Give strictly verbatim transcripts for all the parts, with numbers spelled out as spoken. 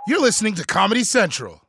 You're listening to Comedy Central.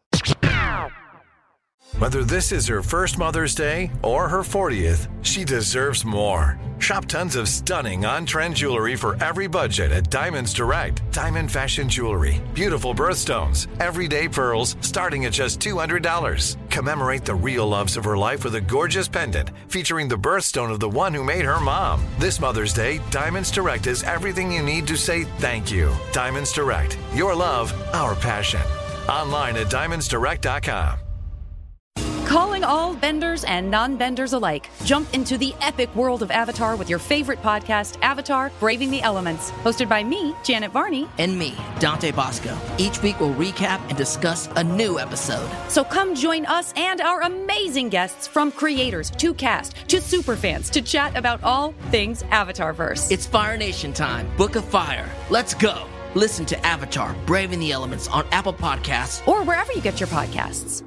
Whether this is her first Mother's Day or her fortieth, she deserves more. Shop tons of stunning on-trend jewelry for every budget at Diamonds Direct. Diamond fashion jewelry, beautiful birthstones, everyday pearls starting at just two hundred dollars. Commemorate the real loves of her life with a gorgeous pendant featuring the birthstone of the one who made her mom. This Mother's Day, Diamonds Direct is everything you need to say thank you. Diamonds Direct, your love, our passion. Online at diamonds direct dot com. Calling all benders and non-benders alike. Jump into the epic world of Avatar with your favorite podcast, Avatar: Braving the Elements. Hosted by me, Janet Varney. And me, Dante Bosco. Each week we'll recap and discuss a new episode. So come join us and our amazing guests, from creators to cast to superfans, to chat about all things Avatarverse. It's Fire Nation time. Book of Fire. Let's go. Listen to Avatar: Braving the Elements on Apple Podcasts or wherever you get your podcasts.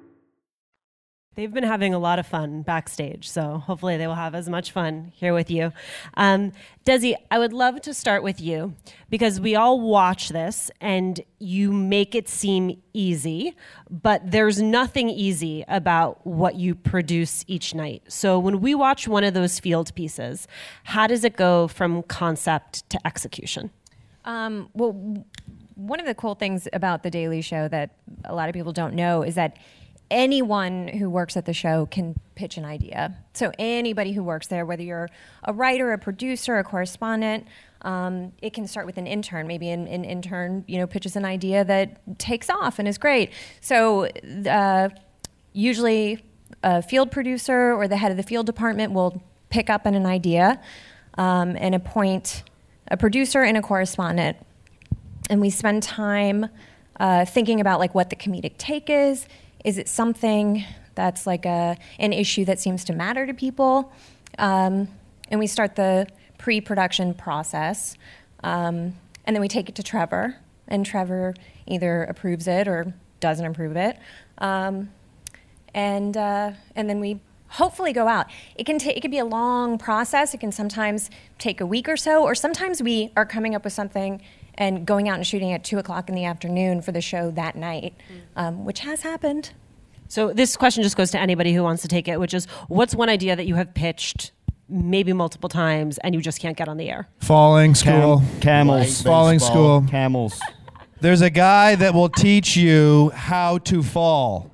They've been having a lot of fun backstage, so hopefully they will have as much fun here with you. Um, Desi, I would love to start with you, because we all watch this and you make it seem easy, but there's nothing easy about what you produce each night. So when we watch one of those field pieces, how does it go from concept to execution? Um, well, one of the cool things about The Daily Show that a lot of people don't know is that anyone who works at the show can pitch an idea. So anybody who works there, whether you're a writer, a producer, a correspondent, um, it can start with an intern. Maybe an, an intern, you know, pitches an idea that takes off and is great. So uh, usually a field producer or the head of the field department will pick up on an idea um, and appoint a producer and a correspondent. And we spend time uh, thinking about like what the comedic take is. Is it something that's like a an issue that seems to matter to people? Um, and we start the pre-production process. Um, and then we take it to Trevor. And Trevor either approves it or doesn't approve it. Um, and uh, and then we hopefully go out. It can, ta- it can be a long process. It can sometimes take a week or so. Or sometimes we are coming up with something and going out and shooting at two o'clock in the afternoon for the show that night, um, which has happened. So this question just goes to anybody who wants to take it, which is, what's one idea that you have pitched maybe multiple times and you just can't get on the air? Falling school. Cam- camels. Falling Baseball. school. Camels. There's a guy that will teach you how to fall.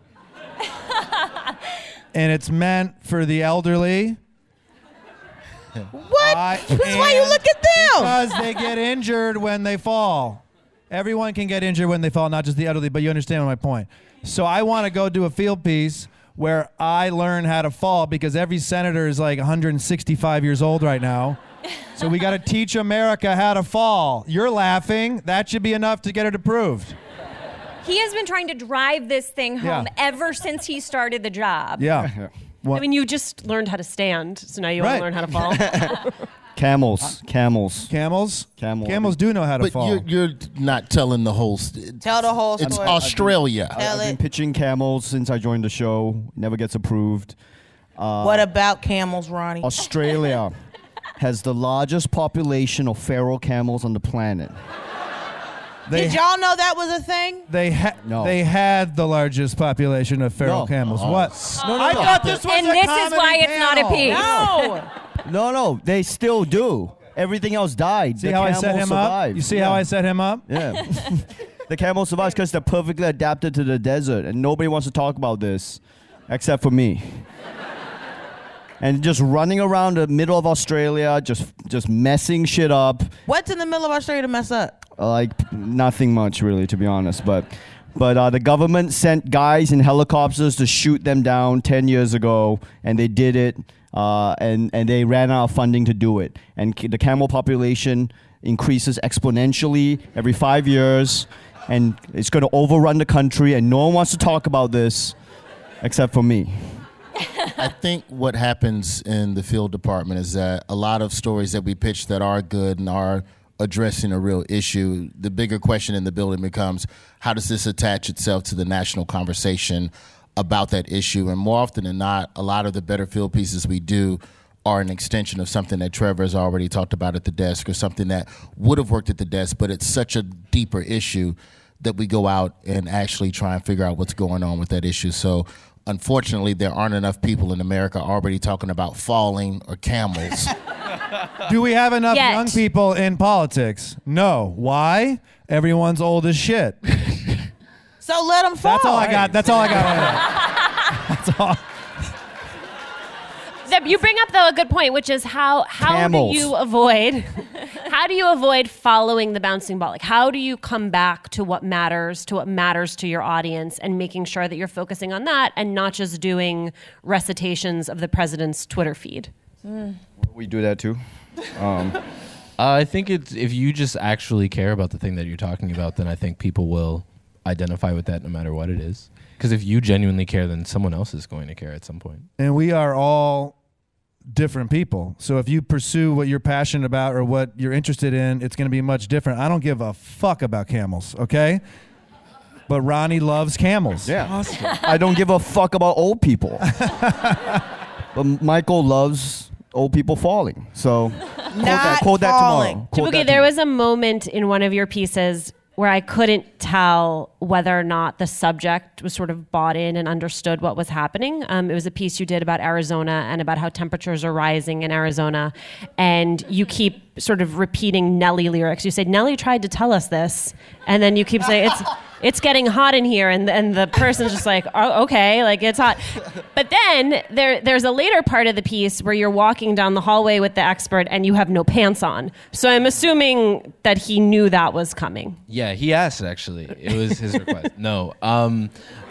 And it's meant for the elderly. What? I, That's why you look at them. Because they get injured when they fall. Everyone can get injured when they fall, not just the elderly, but you understand my point. So I want to go do a field piece where I learn how to fall, because every senator is like one hundred sixty-five years old right now. So we got to teach America how to fall. You're laughing. That should be enough to get it approved. He has been trying to drive this thing home Yeah. ever since he started the job. Yeah. I mean, you just learned how to stand, so now you Right. want to learn how to fall. Camels. Camels. Camels? Camel. Camels do know how to But fall. you're, you're not telling the whole st- Tell the whole It's story. Australia. Tell I've been it. pitching camels since I joined the show. Never gets approved. Uh, What about camels, Ronnie? Australia has the largest population of feral camels on the planet. They Did y'all know that was a thing? They ha- No. they had the largest population of feral No. camels. Oh. What? No, no, I no. thought this was And a this is comedy why it's not a panel. piece. No. No, no, they still do. Everything else died. See the how I camel set him survived. up? You see yeah. how I set him up? Yeah. The camel survives because they're perfectly adapted to the desert, and nobody wants to talk about this except for me. And just running around the middle of Australia, just just messing shit up. What's in the middle of Australia to mess up? Like nothing much, really, to be honest. But but uh, the government sent guys in helicopters to shoot them down ten years ago, and they did it. Uh, and and they ran out of funding to do it. And c- the camel population increases exponentially every five years, and it's going to overrun the country. And no one wants to talk about this, except for me. I think what happens in the field department is that a lot of stories that we pitch that are good and are addressing a real issue, the bigger question in the building becomes, how does this attach itself to the national conversation about that issue? And more often than not, a lot of the better field pieces we do are an extension of something that Trevor has already talked about at the desk, or something that would have worked at the desk, but it's such a deeper issue that we go out and actually try and figure out what's going on with that issue. So unfortunately, there aren't enough people in America already talking about falling or camels. Do we have enough Yet. young people in politics? No. Why? Everyone's old as shit. So let them fall. That's all I got. That's all I got. That's all. Zeb, you bring up though a good point, which is how how Camels. do you avoid how do you avoid following the bouncing ball? Like how do you come back to what matters, to what matters to your audience, and making sure that you're focusing on that and not just doing recitations of the president's Twitter feed? Mm. We do that too. Um, uh, I think it's if you just actually care about the thing that you're talking about, then I think people will identify with that no matter what it is. Because if you genuinely care, then someone else is going to care at some point. And we are all different people. So if you pursue what you're passionate about or what you're interested in, it's going to be much different. I don't give a fuck about camels, okay? But Ronnie loves camels. Yeah. Awesome. I don't give a fuck about old people. But Michael loves old people falling. So quote that, quote that tomorrow. Quote Jabuki, that there tomorrow. was a moment in one of your pieces where I couldn't tell whether or not the subject was sort of bought in and understood what was happening. Um, it was a piece you did about Arizona and about how temperatures are rising in Arizona. And you keep sort of repeating Nelly lyrics. You said, Nelly tried to tell us this. And then you keep saying, it's it's getting hot in here. And, and the person's just like, oh, okay, like it's hot. But then there there's a later part of the piece where you're walking down the hallway with the expert and you have no pants on. So I'm assuming that he knew that was coming. Yeah, he asked, actually. It was his request. No. Um,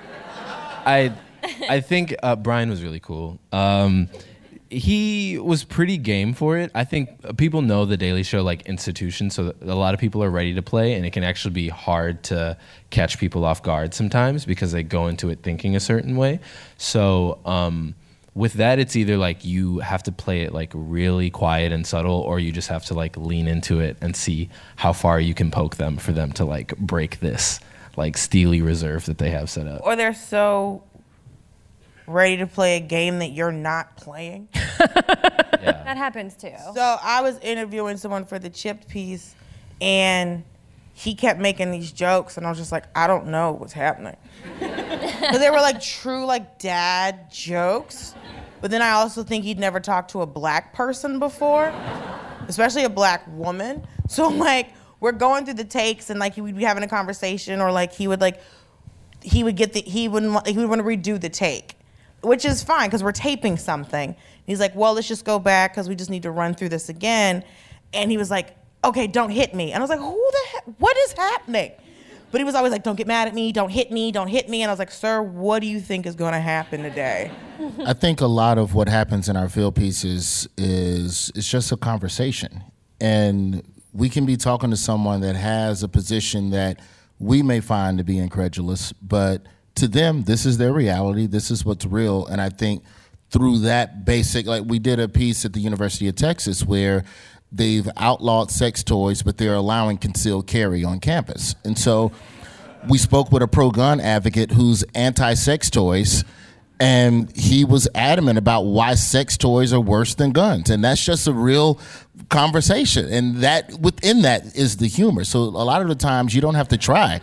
I I think uh, Brian was really cool. Um, he was pretty game for it. I think people know the Daily Show like institution, so a lot of people are ready to play, and it can actually be hard to catch people off guard sometimes because they go into it thinking a certain way. So um, with that, it's either like you have to play it like really quiet and subtle, or you just have to like lean into it and see how far you can poke them for them to like break this like steely reserve that they have set up. Or they're so ready to play a game that you're not playing. That happens too. So I was interviewing someone for the Chipped piece, and he kept making these jokes, and I was just like, I don't know what's happening. Because they were like true like dad jokes, but then I also think he'd never talked to a black person before, especially a black woman. So like we're going through the takes, and like he would be having a conversation, or like he would like he would get the he wouldn't he would want to redo the take, which is fine because we're taping something. He's like, well, let's just go back because we just need to run through this again. And he was like, okay, don't hit me. And I was like, who the heck, what is happening? But he was always like, don't get mad at me, don't hit me, don't hit me. And I was like, sir, what do you think is going to happen today? I think a lot of what happens in our field pieces is it's just a conversation. And we can be talking to someone that has a position that we may find to be incredulous, but to them, this is their reality, this is what's real. And I think through that basic, like we did a piece at the University of Texas where they've outlawed sex toys, but they're allowing concealed carry on campus. And so we spoke with a pro-gun advocate who's anti-sex toys, and he was adamant about why sex toys are worse than guns. And that's just a real conversation. And that within that is the humor. So a lot of the times you don't have to try.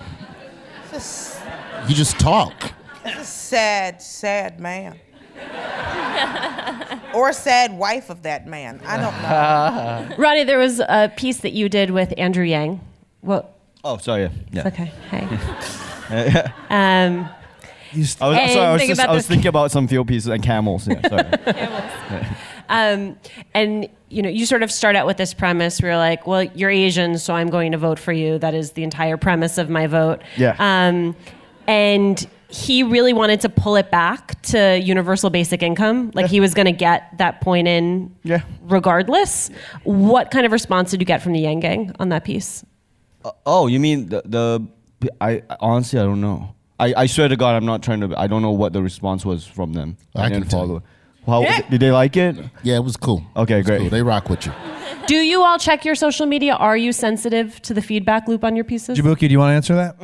You just talk. It's a sad, sad man. Or a sad wife of that man. I don't know. Ronnie, there was a piece that you did with Andrew Yang. Well, oh, sorry. Yeah. yeah. It's okay. Hey. um, I was, sorry, I was, just, I was thinking about some field pieces and camels. Yeah, sorry. camels. Um, and you know, you sort of start out with this premise where you're like, well, you're Asian, so I'm going to vote for you. That is the entire premise of my vote. Yeah. Um, and he really wanted to pull it back to universal basic income. Like he was going to get that point in yeah. regardless. What kind of response did you get from the Yang Gang on that piece? Uh, oh, you mean the, the I honestly, I don't know. I, I swear to God, I'm not trying to, I don't know what the response was from them. I, I can didn't tell follow. you. How, Yeah. Did they like it? Yeah, it was cool. Okay, was great. cool. They rock with you. Do you all check your social media? Are you sensitive to the feedback loop on your pieces? Jabuki, do you want to answer that?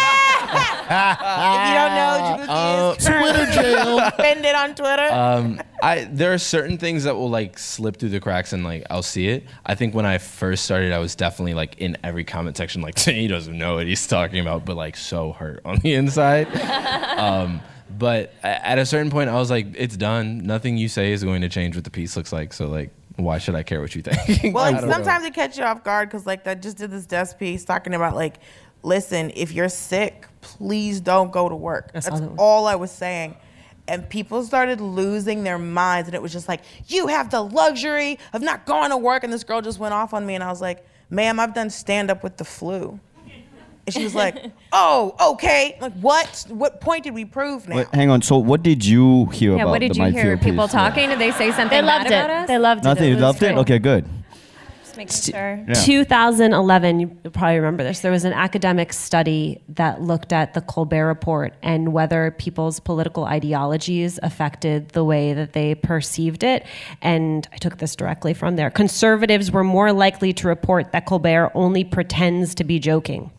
If you don't know, Jabuki Uh, is Twitter jail. Spend it on Twitter. Um, I there are certain things that will like slip through the cracks and like I'll see it. I think when I first started, I was definitely like in every comment section, like he doesn't know what he's talking about, but like so hurt on the inside. um, but at a certain point, I was like, it's done. Nothing you say is going to change what the piece looks like. So like, why should I care what you think? Well, like, sometimes it catch you off guard because like I just did this desk piece talking about like, listen, if you're sick, please don't go to work. That's, That's all I was saying. And people started losing their minds. And it was just like, you have the luxury of not going to work. And this girl just went off on me. And I was like, ma'am, I've done stand-up with the flu. And she was like, oh, okay. Like, what? What point did we prove now? Wait, hang on. So what did you hear yeah, about what did the you My hear? Field People piece? talking? Did they say something They loved bad it. about us? They loved Nothing. it. You It loved was it? great. Okay, good. Just making sure. Yeah. two thousand eleven, you probably remember this. There was an academic study that looked at the Colbert Report and whether people's political ideologies affected the way that they perceived it. And I took this directly from there. Conservatives were more likely to report that Colbert only pretends to be joking.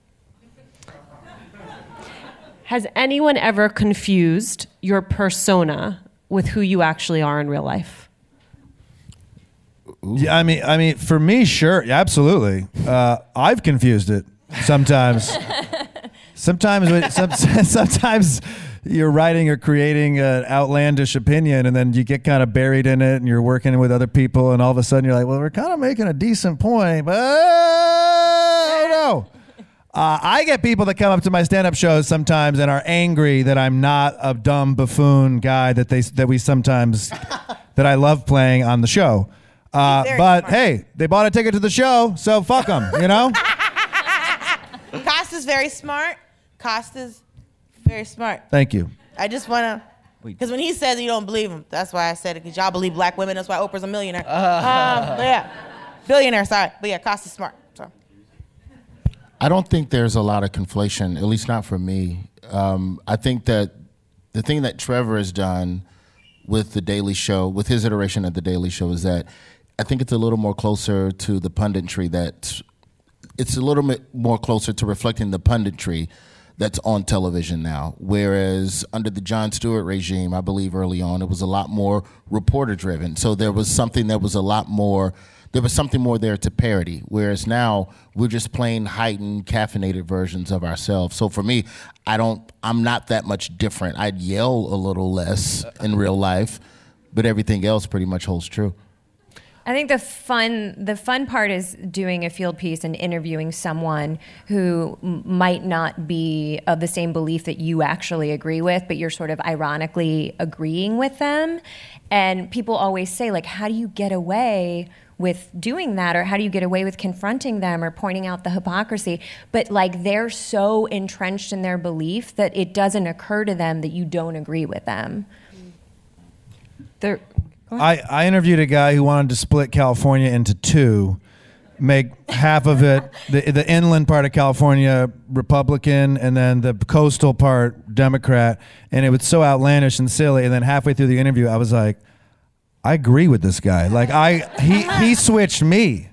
Has anyone ever confused your persona with who you actually are in real life? Yeah, I mean, I mean, for me, sure, yeah, absolutely. Uh, I've confused it sometimes. sometimes, when- some, sometimes you're writing or creating an outlandish opinion, and then you get kind of buried in it, and you're working with other people, and all of a sudden you're like, "Well, we're kind of making a decent point, but oh no." Uh, I get people that come up to my stand-up shows sometimes and are angry that I'm not a dumb buffoon guy that they that we sometimes that I love playing on the show. Uh, but smart. Hey, they bought a ticket to the show, so fuck them, you know? Costa's very smart. Costa's very smart. Thank you. I just want to, because when he says you don't believe him, that's why I said it, because y'all believe black women. That's why Oprah's a millionaire. Uh, um, but yeah, billionaire, sorry. But yeah, Costa's smart. So. I don't think there's a lot of conflation, at least not for me. Um, I think that the thing that Trevor has done with The Daily Show, with his iteration of The Daily Show, is that I think it's a little more closer to the punditry that it's a little bit more closer to reflecting the punditry that's on television now. Whereas under the Jon Stewart regime, I believe early on, it was a lot more reporter driven. So there was something that was a lot more, there was something more there to parody. Whereas now we're just playing heightened, caffeinated versions of ourselves. So for me, I don't, I'm not that much different. I'd yell a little less in real life, but everything else pretty much holds true. I think the fun the fun part is doing a field piece and interviewing someone who m- might not be of the same belief that you actually agree with, but you're sort of ironically agreeing with them. And people always say, like, how do you get away with doing that? Or how do you get away with confronting them or pointing out the hypocrisy? But like, they're so entrenched in their belief that it doesn't occur to them that you don't agree with them. They're I, I interviewed a guy who wanted to split California into two, make half of it, the, the inland part of California Republican, and then the coastal part Democrat. And it was so outlandish and silly. And then halfway through the interview, I was like, I agree with this guy. Like, I he, he switched me.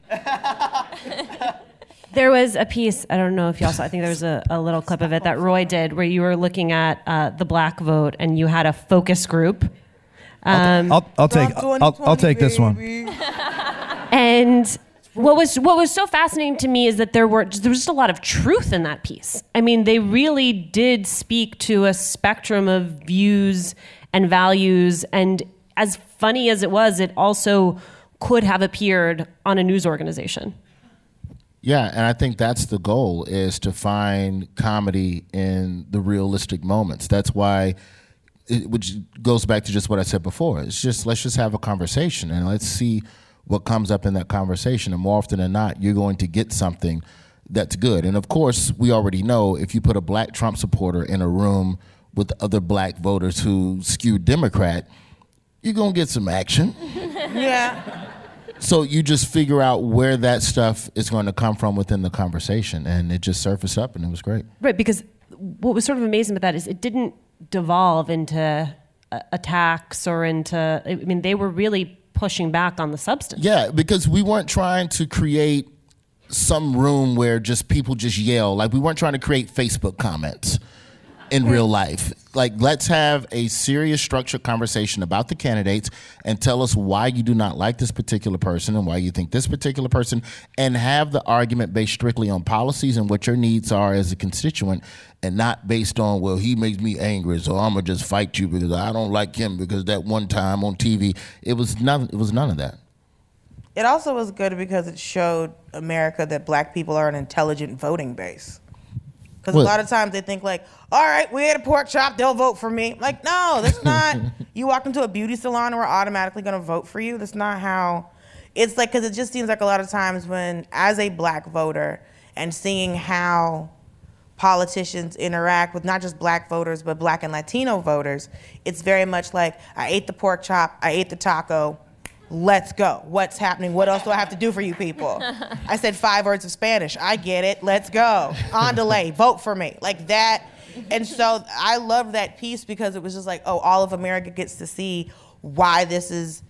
There was a piece, I don't know if y'all saw, I think there was a, a little clip of it that Roy did where you were looking at uh, the black vote and you had a focus group. Um, I'll, I'll take I'll, I'll take this one. And what was what was so fascinating to me is that there were there was just a lot of truth in that piece. I mean, they really did speak to a spectrum of views and values. And as funny as it was, it also could have appeared on a news organization. Yeah, and I think that's the goal, is to find comedy in the realistic moments. That's why. It, which goes back to just what I said before. It's just, let's just have a conversation and let's see what comes up in that conversation. And more often than not, you're going to get something that's good. And of course, we already know if you put a black Trump supporter in a room with other black voters who skew Democrat, you're going to get some action. Yeah. So you just figure out where that stuff is going to come from within the conversation. And it just surfaced up and it was great. Right, because what was sort of amazing about that is it didn't devolve into uh, attacks or into, I mean, they were really pushing back on the substance. Yeah, because we weren't trying to create some room where just people just yell. Like, we weren't trying to create Facebook comments. in real life. Like, let's have a serious, structured conversation about the candidates and tell us why you do not like this particular person and why you think this particular person, and have the argument based strictly on policies and what your needs are as a constituent, and not based on, well, he makes me angry, so I'm gonna just fight you because I don't like him because that one time on T V. It was none, it was none of that. It also was good because it showed America that black people are an intelligent voting base. Because a lot of times they think like, all right, we had a pork chop, they'll vote for me. Like, no, that's not, you walk into a beauty salon and we're automatically gonna vote for you. That's not how, it's like, because it just seems like a lot of times when, as a black voter, and seeing how politicians interact with not just black voters, but black and Latino voters, it's very much like, I ate the pork chop, I ate the taco, let's go. What's happening? What else do I have to do for you people? I said five words of Spanish. I get it. Let's go. On delay. Vote for me. Like that. And so I love that piece because it was just like, oh, all of America gets to see why this is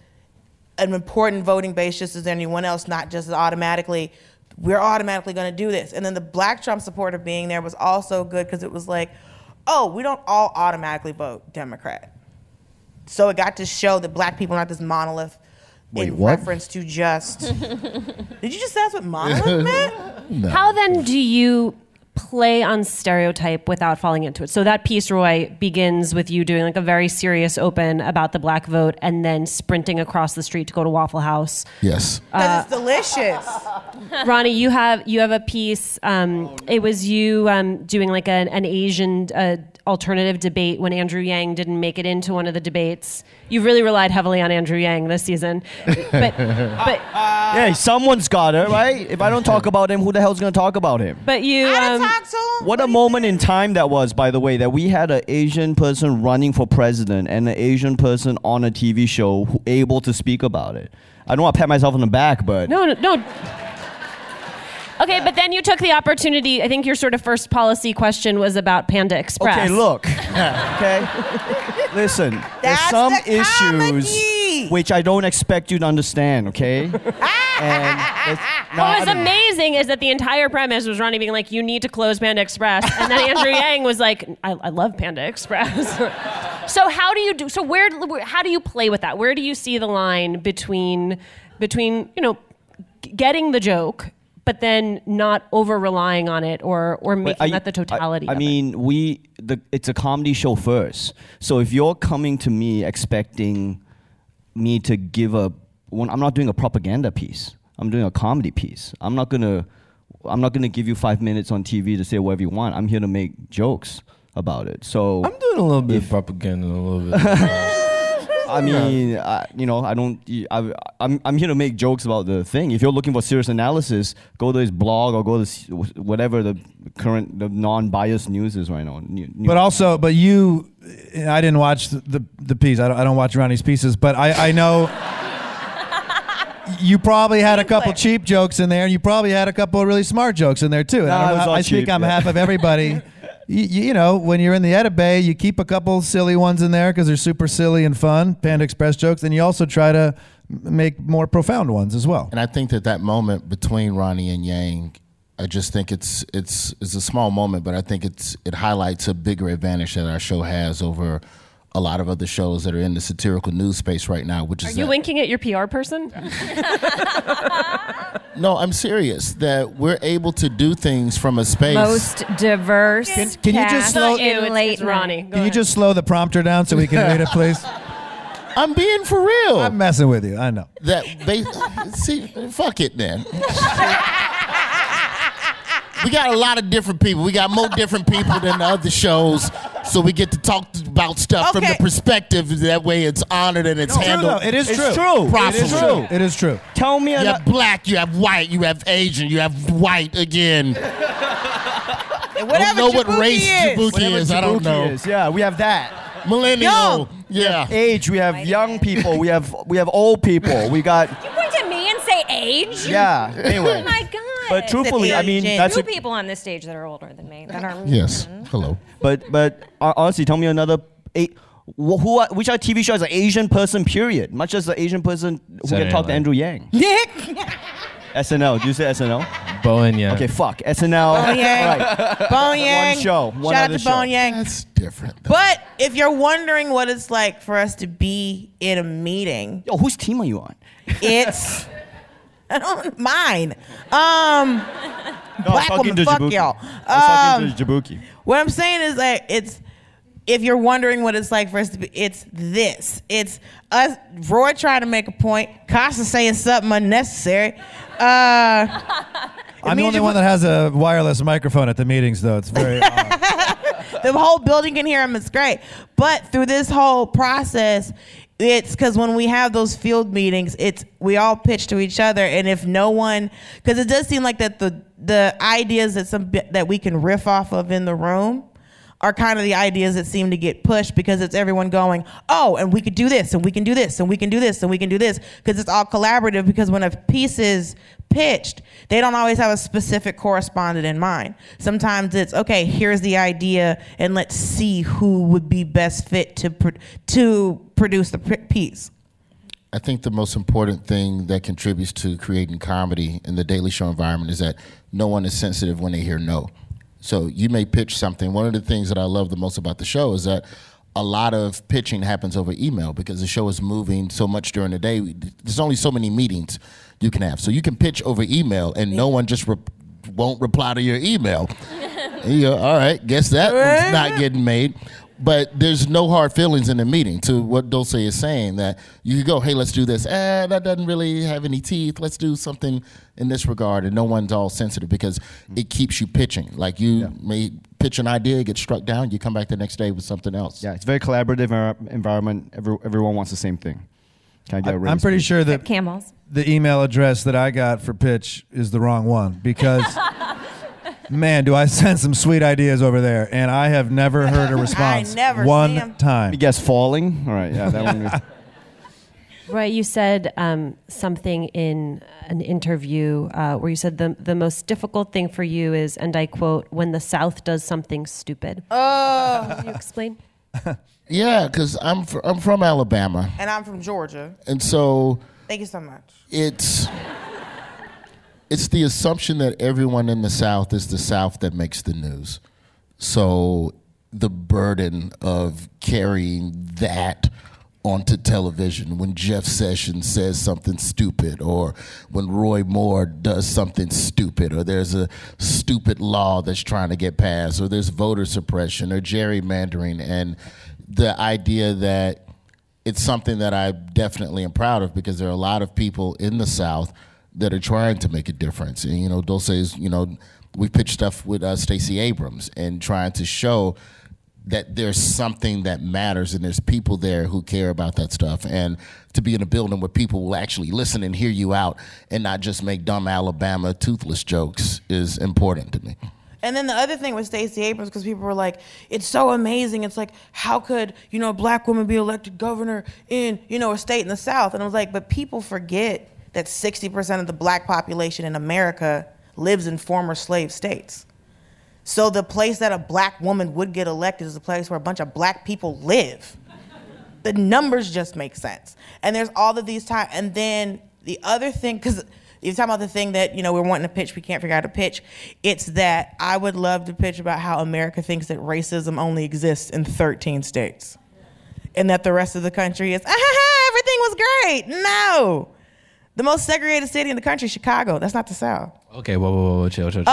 an important voting base just as anyone else, not just automatically, we're automatically going to do this. And then the black Trump supporter being there was also good because it was like, oh, we don't all automatically vote Democrat. So it got to show that black people are not this monolith. Wait, in what? reference to just. Did you just say that's what monolith meant? No. How then do you play on stereotype without falling into it? So that piece, Roy, begins with you doing like a very serious open about the black vote and then sprinting across the street to go to Waffle House. Yes. Because Uh, it's delicious. Ronnie, you have you have a piece. Um, it was you um, doing like an, an Asian uh, alternative debate when Andrew Yang didn't make it into one of the debates. You've really relied heavily on Andrew Yang this season, but but Yeah, someone's got it, right? If I don't talk about him, who the hell's gonna talk about him? but you. Um, What a moment in time that was, by the way, that we had an Asian person running for president and an Asian person on a T V show who able to speak about it. I don't want to pat myself on the back, but No, no, no. Okay, but then you took the opportunity. I think your sort of first policy question was about Panda Express. okay, look, okay, listen. There's That's some the issues comedy. which I don't expect you to understand, okay? and it's What not- was amazing is that the entire premise was Ronnie being like, you need to close Panda Express. And then Andrew Yang was like, I, I love Panda Express. So how do you do, so where, where, how do you play with that? Where do you see the line between, between, you know, g- getting the joke, but then not over relying on it or, or making But I- that the totality I, I of mean, we the it's a comedy show first. So if you're coming to me expecting me to give a, when I'm not doing a propaganda piece. I'm doing a comedy piece. I'm not gonna, I'm not gonna give you five minutes on T V to say whatever you want. I'm here to make jokes about it. So I'm doing a little bit of propaganda, a little bit. I mean, I, you know, I don't. I, I'm I'm here to make jokes about the thing. If you're looking for serious analysis, go to his blog or go to s- whatever the current, the non-biased news is right now. New, new But also, but you, I didn't watch the the, the piece. I don't, I don't watch Ronnie's pieces, but I, I know you probably had a couple cheap jokes in there, and you probably had a couple of really smart jokes in there too. And Nah, I, it don't was know, all I speak cheap, on yeah. behalf of everybody. You, you know, when you're in the edit bay, you keep a couple silly ones in there because they're super silly and fun, Panda Express jokes, and you also try to m- make more profound ones as well. And I think that that moment between Ronnie and Yang, I just think it's it's it's a small moment, but I think it's it highlights a bigger advantage that our show has over a lot of other shows that are in the satirical news space right now, which Are is you that- winking at your P R person? No, I'm serious. That we're able to do things from a space. Most diverse. Can, can you just cast slow? in It's- late it's Ronnie. night. Go Can you ahead. just slow the prompter down so we can read it, please? I'm being for real. I'm messing with you. I know. that ba- see, fuck it, then. We got a lot of different people. We got more different people than the other shows, so we get to talk about stuff from Okay. the perspective. That way, it's honored and it's No, no, handled. no, it is It's true. true. Properly. It is true. It is true. Tell me You ano- have black, you have white, you have Asian, you have white again. And I whatever don't know what Jabuki race is. Jabuki whatever is. I don't Jabuki know. is. Yeah, we have that. Millennial. Young. Yeah. Age, we have young people, we have we have old people, we got You point at me and say age? yeah. Anyway, Oh my God. but truthfully, I mean Asian. that's Two a, people on this stage that are older than me. That are Yes. Hello. but but uh, honestly, tell me another eight. Wh- Who are, which are T V shows an Asian person? Period. Much as the Asian person who Saturday can talk to Night Andrew Yang. Nick. S N L. Do you say S N L? Bowen Yang. Okay, fuck. S N L. Bowen Yang. Right. Bowen Yang. One show. One Shout other out to show. Bowen Yang. That's different. But if you're wondering what it's like for us to be in a meeting, Yo, whose team are you on? it's I don't mine. Um, No, I was black talking woman, to fuck Jabuki. y'all. I was talking Um, to Jabuki. What I'm saying is that it's if you're wondering what it's like for us to be, it's this. It's us, Roy trying to make a point, Costa saying something unnecessary. Uh, I'm the only one that has a wireless microphone at the meetings, though. It's very odd. The whole building can hear him. It's great. But through this whole process, it's because when we have those field meetings, it's we all pitch to each other, and if no one, because it does seem like that the the ideas that some that we can riff off of in the room are kind of the ideas that seem to get pushed because it's everyone going, oh, and we could do this, and we can do this, and we can do this, and we can do this, because it's all collaborative. Because when a piece is pitched, they don't always have a specific correspondent in mind. Sometimes it's, okay, here's the idea, and let's see who would be best fit to pro- to produce the p- piece. I think the most important thing that contributes to creating comedy in the Daily Show environment is that no one is sensitive when they hear no. So you may pitch something. One of the things that I love the most about the show is that a lot of pitching happens over email because the show is moving so much during the day. There's only so many meetings you can have. So you can pitch over email and no one just re- won't reply to your email. And you go, all right, guess that one's not getting made. But there's no hard feelings in the meeting to what Dulce is saying, that you could go, hey, let's do this. Eh, that doesn't really have any teeth. Let's do something in this regard. And no one's all sensitive because it keeps you pitching. Like you yeah. may pitch an idea, get struck down, you come back the next day with something else. Yeah, it's a very collaborative uh, environment. Every, everyone wants the same thing. Can I get a I'm pretty sure that camels. The email address that I got for pitch is the wrong one because... Man, do I send some sweet ideas over there, and I have never heard a response I never one see 'em. time. You guess falling? All right, yeah, that one. Was... Right, you said um, something in an interview uh, where you said the the most difficult thing for you is, and I quote, when the South does something stupid. Oh. Can you explain? Yeah, because I'm fr- I'm from Alabama, And I'm from Georgia. and so Thank you so much. it's it's the assumption that everyone in the South is the South that makes the news. So the burden of carrying that onto television when Jeff Sessions says something stupid, or when Roy Moore does something stupid, or there's a stupid law that's trying to get passed, or there's voter suppression or gerrymandering, and the idea that it's something that I definitely am proud of because there are a lot of people in the South that are trying to make a difference. And, you know, Dulce's, you know, we pitched stuff with uh, Stacey Abrams and trying to show that there's something that matters and there's people there who care about that stuff. And to be in a building where people will actually listen and hear you out and not just make dumb Alabama toothless jokes is important to me. And then the other thing with Stacey Abrams, because people were like, it's so amazing. It's like, how could, you know, a black woman be elected governor in, you know, a state in the South? And I was like, but people forget that sixty percent of the black population in America lives in former slave states. So the place that a black woman would get elected is a place where a bunch of black people live. The numbers just make sense. And there's all of these times. And then the other thing, because you're talking about the thing that, you know, we're wanting to pitch, we can't figure out how to pitch. It's that I would love to pitch about how America thinks that racism only exists in thirteen states. And that the rest of the country is, ah, everything was great. No. The most segregated city in the country is Chicago. That's not the South. Okay, whoa, whoa, whoa, chill, chill, chill,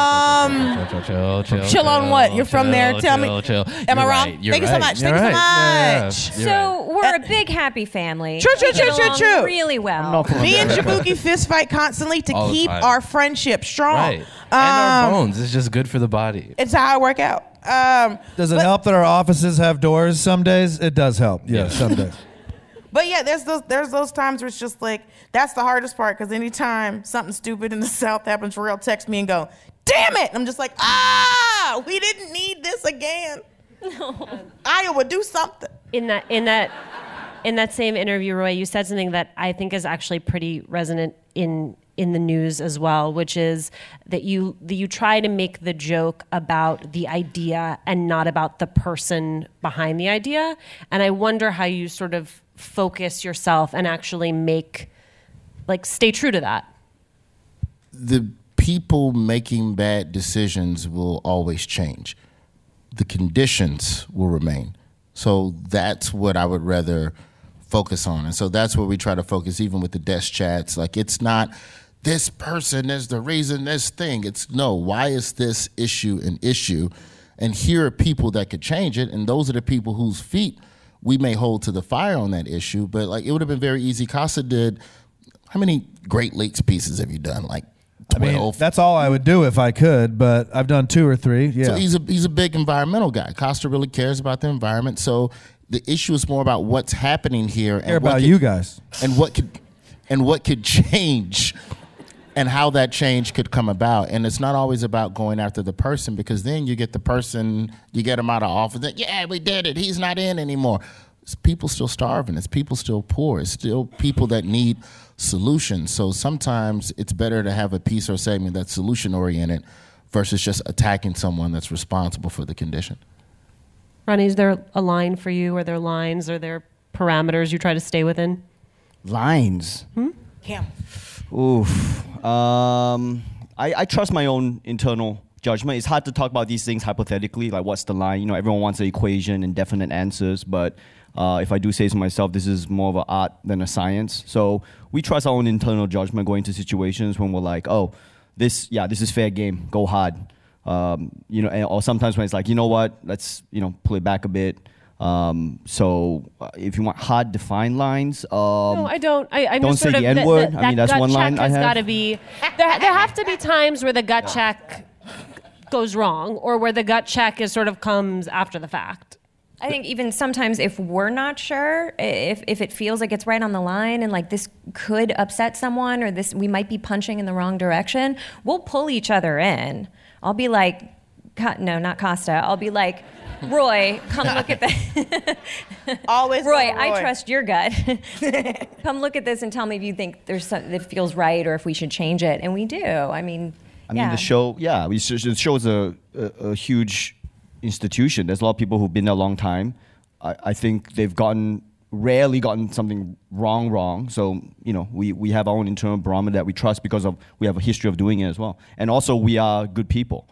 Um, chill, chill, chill, chill, chill, chill on what? You're from there. Tell me. chill, chill. Am I You're wrong? right, you're Thank you so right, much. you're Thank you so right. much. Yeah, you're So we're a big happy family. True, true, We get true, true, along true. Really well. Me and Jabuki fist fight constantly to All the keep time. our friendship strong. Right. And our Um, bones. It's just good for the body. It's how I work out. Um, Does it but, help that our offices have doors some days? It does help. Yeah, Yeah. some days. But yeah, there's those there's those times where it's just like, that's the hardest part, because anytime something stupid in the South happens, Real text me and go, damn it! And I'm just like, ah, we didn't need this again. Iowa, do something. In that in that in that same interview, Roy, you said something that I think is actually pretty resonant in in the news as well, which is that you that you try to make the joke about the idea and not about the person behind the idea. And I wonder how you sort of focus yourself and actually make, like, stay true to that. The people making bad decisions will always change. The conditions will remain. So that's what I would rather focus on. And so that's where we try to focus, even with the desk chats. Like, it's not this person is the reason this thing. It's no, why is this issue an issue? And here are people that could change it. And those are the people whose feet we may hold to the fire on that issue. But like, it would have been very easy. Casa did, how many Great Lakes pieces have you done? Like twelve? I mean, that's all I would do if I could, but I've done two or three. Yeah. So he's a he's a big environmental guy. Costa really cares about the environment. So the issue is more about what's happening here and care what about could, you guys and what could and what could change and how that change could come about. And it's not always about going after the person, because then you get the person, you get them out of office. Then, yeah, we did it. He's not in anymore. It's people still starving. It's people still poor. It's still people that need solutions. So sometimes it's better to have a piece or segment that's solution oriented versus just attacking someone that's responsible for the condition. Ronnie, is there a line for you? Are there lines? Are there parameters you try to stay within? Lines? Hmm? Cam. Oof. Um, I, I trust my own internal judgment. It's hard to talk about these things hypothetically, like what's the line? You know, everyone wants an equation and definite answers, but uh, if I do say so myself, this is more of an art than a science. So we trust our own internal judgment going into situations when we're like, oh, this, yeah, this is fair game, go hard. Um, you know, and, or sometimes when it's like, you know what, let's, you know, pull it back a bit. Um, so uh, if you want hard defined lines, um, no, I don't. I, I'm don't just say sort the of, N word. That, I mean, that's gut one check line I has have. got to be. There, there have to be times where the gut check goes wrong, or where the gut check is sort of comes after the fact. I think even sometimes if we're not sure, if if it feels like it's right on the line and like this could upset someone or this we might be punching in the wrong direction, we'll pull each other in. I'll be like, no, not Costa. I'll be like, Roy, come look at this. Always Roy, Roy, I trust your gut. Come look at this and tell me if you think there's something that feels right or if we should change it. And we do. I mean, I mean, yeah. the show, yeah, we, the show is a, a, a huge institution. There's a lot of people who've been there a long time. I, I think they've gotten, rarely gotten something wrong, wrong. So, you know, we, we have our own internal barometer that we trust because of we have a history of doing it as well. And also, we are good people.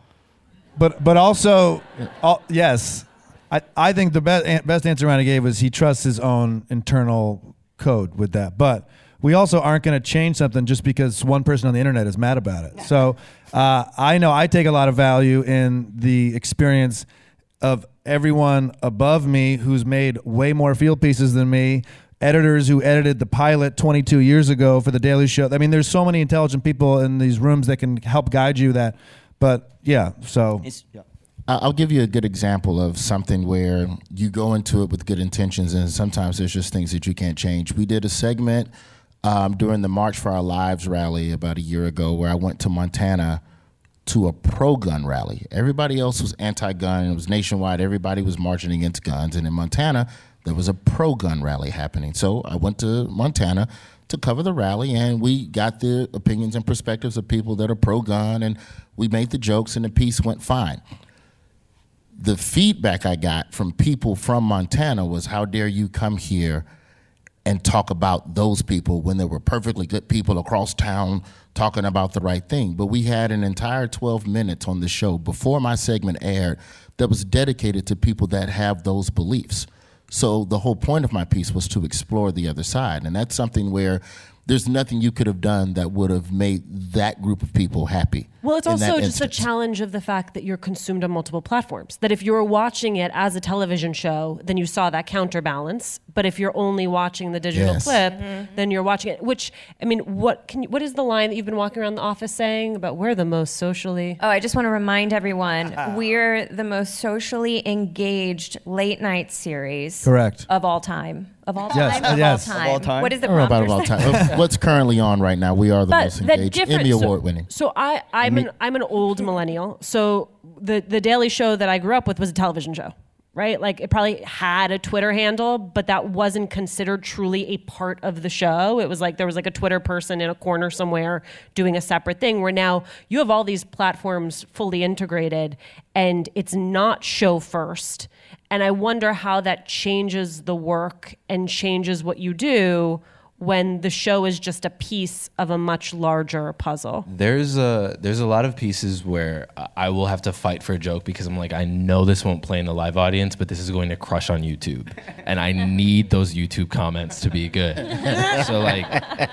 But but also, all, yes, I, I think the best best answer Ronnie gave was he trusts his own internal code with that. But we also aren't going to change something just because one person on the internet is mad about it. So uh, I know I take a lot of value in the experience of everyone above me who's made way more field pieces than me, editors who edited the pilot twenty-two years ago for The Daily Show. I mean, there's so many intelligent people in these rooms that can help guide you that. But yeah, so It's, yeah. I'll give you a good example of something where you go into it with good intentions, and sometimes there's just things that you can't change. We did a segment um, during the March for Our Lives rally about a year ago where I went to Montana to a pro-gun rally. Everybody else was anti-gun. It was nationwide. Everybody was marching against guns. And in Montana, there was a pro-gun rally happening. So I went to Montana to cover the rally, and we got the opinions and perspectives of people that are pro-gun, and we made the jokes, and the piece went fine. The feedback I got from people from Montana was, how dare you come here and talk about those people when there were perfectly good people across town talking about the right thing. But we had an entire twelve minutes on the show before my segment aired that was dedicated to people that have those beliefs. So the whole point of my piece was to explore the other side. And that's something where there's nothing you could have done that would have made that group of people happy. Well, it's in also that just instance. a challenge of the fact that you're consumed on multiple platforms. That if you were watching it as a television show, then you saw that counterbalance. But if you're only watching the digital Yes. clip, Mm-hmm. then you're watching it. Which, I mean, what can you, what is the line that you've been walking around the office saying about we're the most socially? Oh, I just want to remind everyone, we're the most socially engaged late night series Correct. of all time. Of all Yes, time? Of, yes. all Of time. all time? What is the I don't know about prompter of all say? time. Of What's currently on right now, we are the But most that engaged, different- Emmy so- Award winning. So I, I'm an I'm an old millennial. So the the Daily Show that I grew up with was a television show, right? Like it probably had a Twitter handle, but that wasn't considered truly a part of the show. It was like there was like a Twitter person in a corner somewhere doing a separate thing. Where now you have all these platforms fully integrated, and it's not show first. And I wonder how that changes the work and changes what you do when the show is just a piece of a much larger puzzle? There's a there's a lot of pieces where I will have to fight for a joke because I'm like, I know this won't play in the live audience, but this is going to crush on YouTube, and I need those YouTube comments to be good. So like,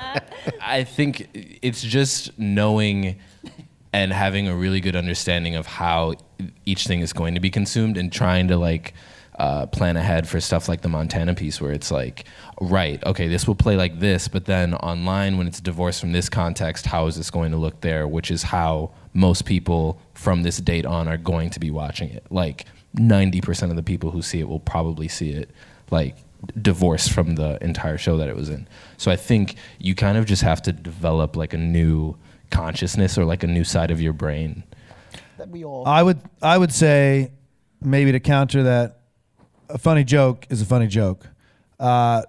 I think it's just knowing and having a really good understanding of how each thing is going to be consumed and trying to like uh, plan ahead for stuff like the Montana piece where it's like, right, okay, this will play like this, but then online when it's divorced from this context, how is this going to look there? Which is how most people from this date on are going to be watching it. Like ninety percent of the people who see it will probably see it like divorced from the entire show that it was in. So I think you kind of just have to develop like a new consciousness or like a new side of your brain. That we all I would I would say maybe to counter that, a funny joke is a funny joke. Uh,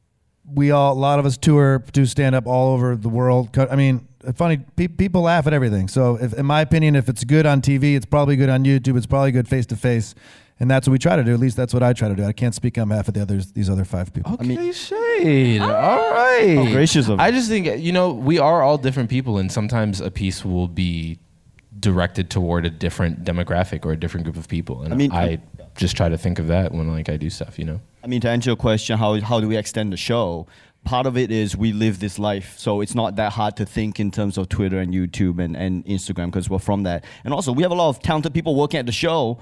we all, a lot of us tour, do stand up all over the world. I mean, funny pe- people laugh at everything. So, if, in my opinion, if it's good on T V, it's probably good on YouTube. It's probably good face to face, and that's what we try to do. At least that's what I try to do. I can't speak on behalf of the others, these other five people. Okay, I mean, shade. All right. Oh, gracious of you. I just think, you know, we are all different people, and sometimes a piece will be directed toward a different demographic or a different group of people. And I, mean, I just try to think of that when like I do stuff, you know? I mean, to answer your question, how how do we extend the show? Part of it is we live this life, so it's not that hard to think in terms of Twitter and YouTube and, and Instagram because we're from that. And also, we have a lot of talented people working at the show,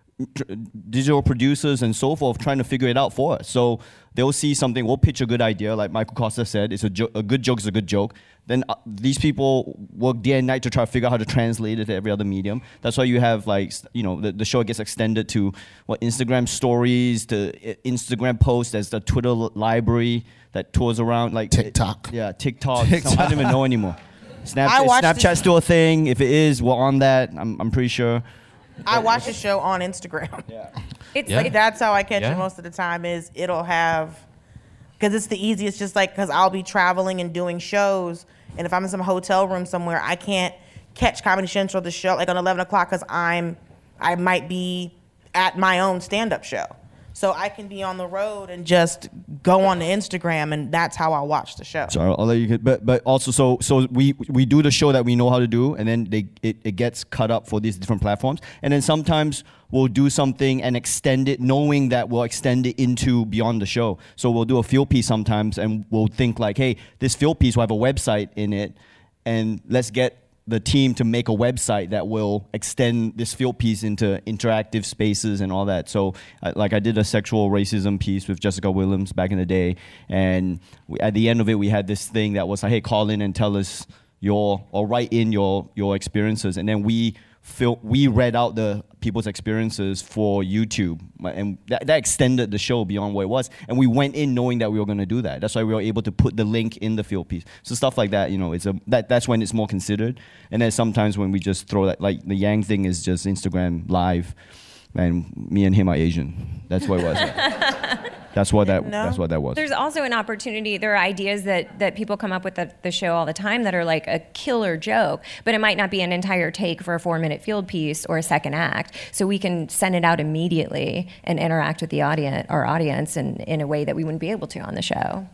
digital producers and so forth, trying to figure it out for us. So they'll see something, we'll pitch a good idea, like Michael Costa said, it's a, jo- a good joke is a good joke. Then uh, these people work day and night to try to figure out how to translate it to every other medium. That's why you have like, you know, the, the show gets extended to what Instagram stories, to Instagram posts, there's the Twitter library that tours around like TikTok. It, yeah, TikTok. TikTok. So I don't even know anymore. Snap, I watched Snapchat's this- still a thing. If it is, we're on that. I'm, I'm pretty sure. I watch the show on Instagram. Yeah. It's Yeah. like That's how I catch Yeah. it most of the time is it'll have, because it's the easiest, just like, because I'll be traveling and doing shows, and if I'm in some hotel room somewhere, I can't catch Comedy Central, the show, like on eleven o'clock, because I'm, I might be at my own stand-up show. So I can be on the road and just go on to Instagram, and that's how I watch the show. So I'll, I'll let you get, but but also so so we we do the show that we know how to do, and then they it, it gets cut up for these different platforms, and then sometimes we'll do something and extend it, knowing that we'll extend it into beyond the show. So we'll do a field piece sometimes, and we'll think like, hey, this field piece will have a website in it, and let's get the team to make a website that will extend this field piece into interactive spaces and all that. So, uh, like I did a sexual racism piece with Jessica Williams back in the day, and we, at the end of it, we had this thing that was like, hey, call in and tell us your, or write in your your experiences, and then we fil- we read out the people's experiences for YouTube, and that, that extended the show beyond what it was. And we went in knowing that we were going to do that. That's why we were able to put the link in the field piece. So stuff like that, you know, it's a that that's when it's more considered. And then sometimes when we just throw that, like the Yang thing is just Instagram live, and me and him are Asian. That's what it was. That's what that. No. That's what that was. There's also an opportunity. There are ideas that, that people come up with at the show all the time that are like a killer joke, but it might not be an entire take for a four-minute field piece or a second act. So we can send it out immediately and interact with the audience, our audience, in, in a way that we wouldn't be able to on the show.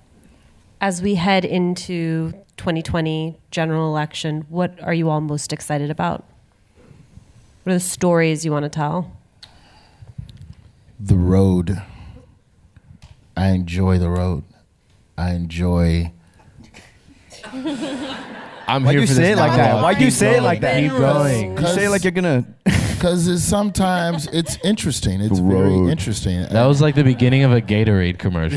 As we head into twenty twenty general election, what are you all most excited about? What are the stories you want to tell? The road. I enjoy the road. I enjoy. I'm Why here do you for say this it like that? dialogue. Why do you Keep say it going. like that? Keep going. You say it like you're gonna. Because it's sometimes it's interesting. It's The very road. interesting. That was like the beginning of a Gatorade commercial.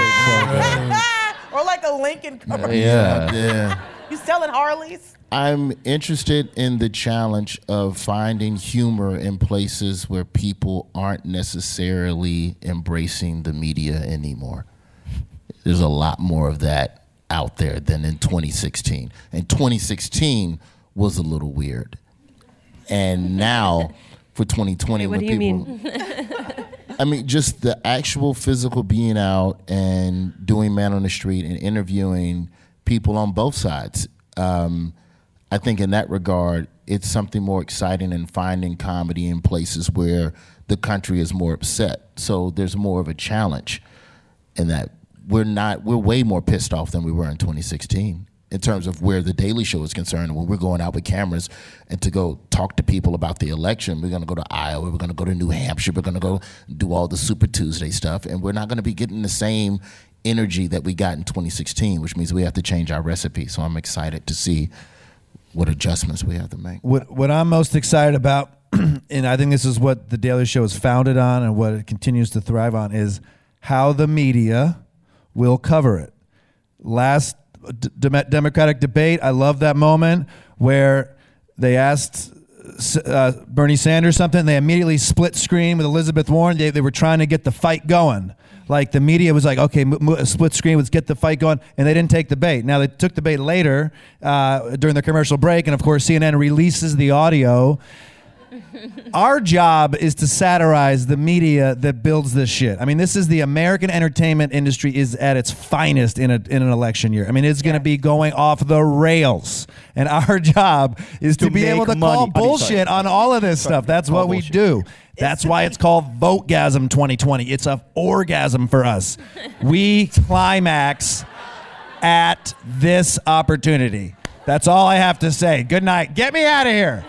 Or like a Lincoln commercial. Yeah. Yeah. You selling Harleys? I'm interested in the challenge of finding humor in places where people aren't necessarily embracing the media anymore. There's a lot more of that out there than in twenty sixteen. And twenty sixteen was a little weird. And now for twenty twenty, Wait, what when do you people, mean? I mean, just the actual physical being out and doing man on the street and interviewing people on both sides. Um, I think in that regard, it's something more exciting than finding comedy in places where the country is more upset. So there's more of a challenge in that we're not we're way more pissed off than we were in twenty sixteen in terms of where the Daily Show is concerned. When we're going out with cameras and to go talk to people about the election, we're going to go to Iowa, we're going to go to New Hampshire, we're going to go do all the Super Tuesday stuff, and we're not going to be getting the same energy that we got in twenty sixteen, which means we have to change our recipe. So I'm excited to see what adjustments we have to make. What what I'm most excited about, and I think this is what the Daily Show is founded on and what it continues to thrive on, is how the media will cover it. Last d- Democratic debate, I love that moment where they asked uh, Bernie Sanders something, and they immediately split screen with Elizabeth Warren. They, they were trying to get the fight going. Like the media was like, okay, m- m- split screen, let's get the fight going, and they didn't take the bait. Now they took the bait later uh, during the commercial break, and of course C N N releases the audio. Our job is to satirize the media that builds this shit. I mean, this is the American entertainment industry is at its finest in a in an election year. I mean, it's going to be going off the rails, and our job is to, To be able to make call money. I mean, bullshit sorry. on all of this Sorry. stuff. That's Call what we bullshit. do. That's why it's called Votegasm twenty twenty. It's a orgasm for us. We climax at this opportunity. That's all I have to say. Good night. Get me out of here.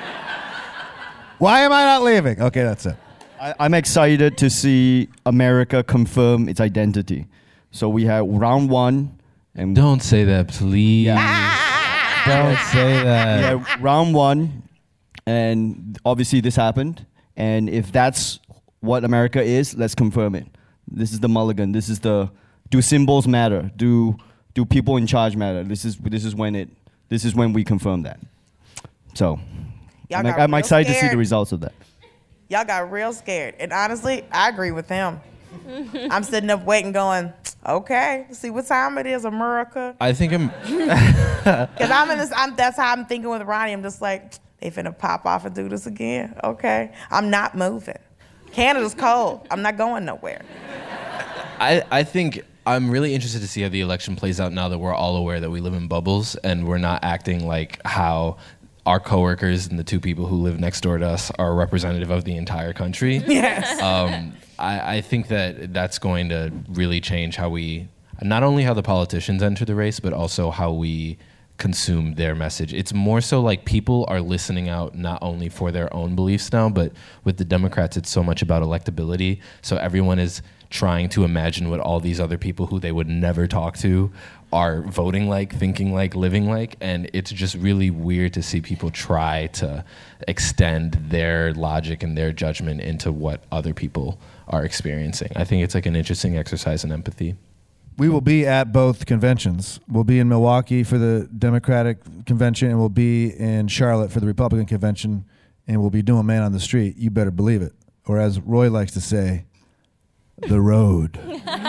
Why am I not leaving? Okay, that's it. I, I'm excited to see America confirm its identity. So we have round one, and Don't say that, please. Don't say that. yeah, round one, and obviously this happened. And if that's what America is, let's confirm it. This is the mulligan. This is the do symbols matter? Do do people in charge matter? This is this is when it this is when we confirm that. So Y'all I'm, got I'm real excited to see scared. the results of that. Y'all got real scared. And honestly, I agree with them. I'm sitting up waiting going, okay, see what time it is, America. I think I'm. Because I'm in this, I'm, that's how I'm thinking with Ronnie. I'm just like, they finna pop off and do this again. Okay. I'm not moving. Canada's cold. I'm not going nowhere. I, I think I'm really interested to see how the election plays out now that we're all aware that we live in bubbles and we're not acting like how our coworkers and the two people who live next door to us are representative of the entire country. Yes. Um, I, I think that that's going to really change how we, not only how the politicians enter the race, but also how we consume their message. It's more so like people are listening out not only for their own beliefs now, but with the Democrats, it's so much about electability. So everyone is trying to imagine what all these other people who they would never talk to are voting like, thinking like, living like, and it's just really weird to see people try to extend their logic and their judgment into what other people are experiencing. I think it's like an interesting exercise in empathy. We will be at both conventions. We'll be in Milwaukee for the Democratic convention, and we'll be in Charlotte for the Republican convention, and we'll be doing Man on the Street. You better believe it. Or as Roy likes to say, the road.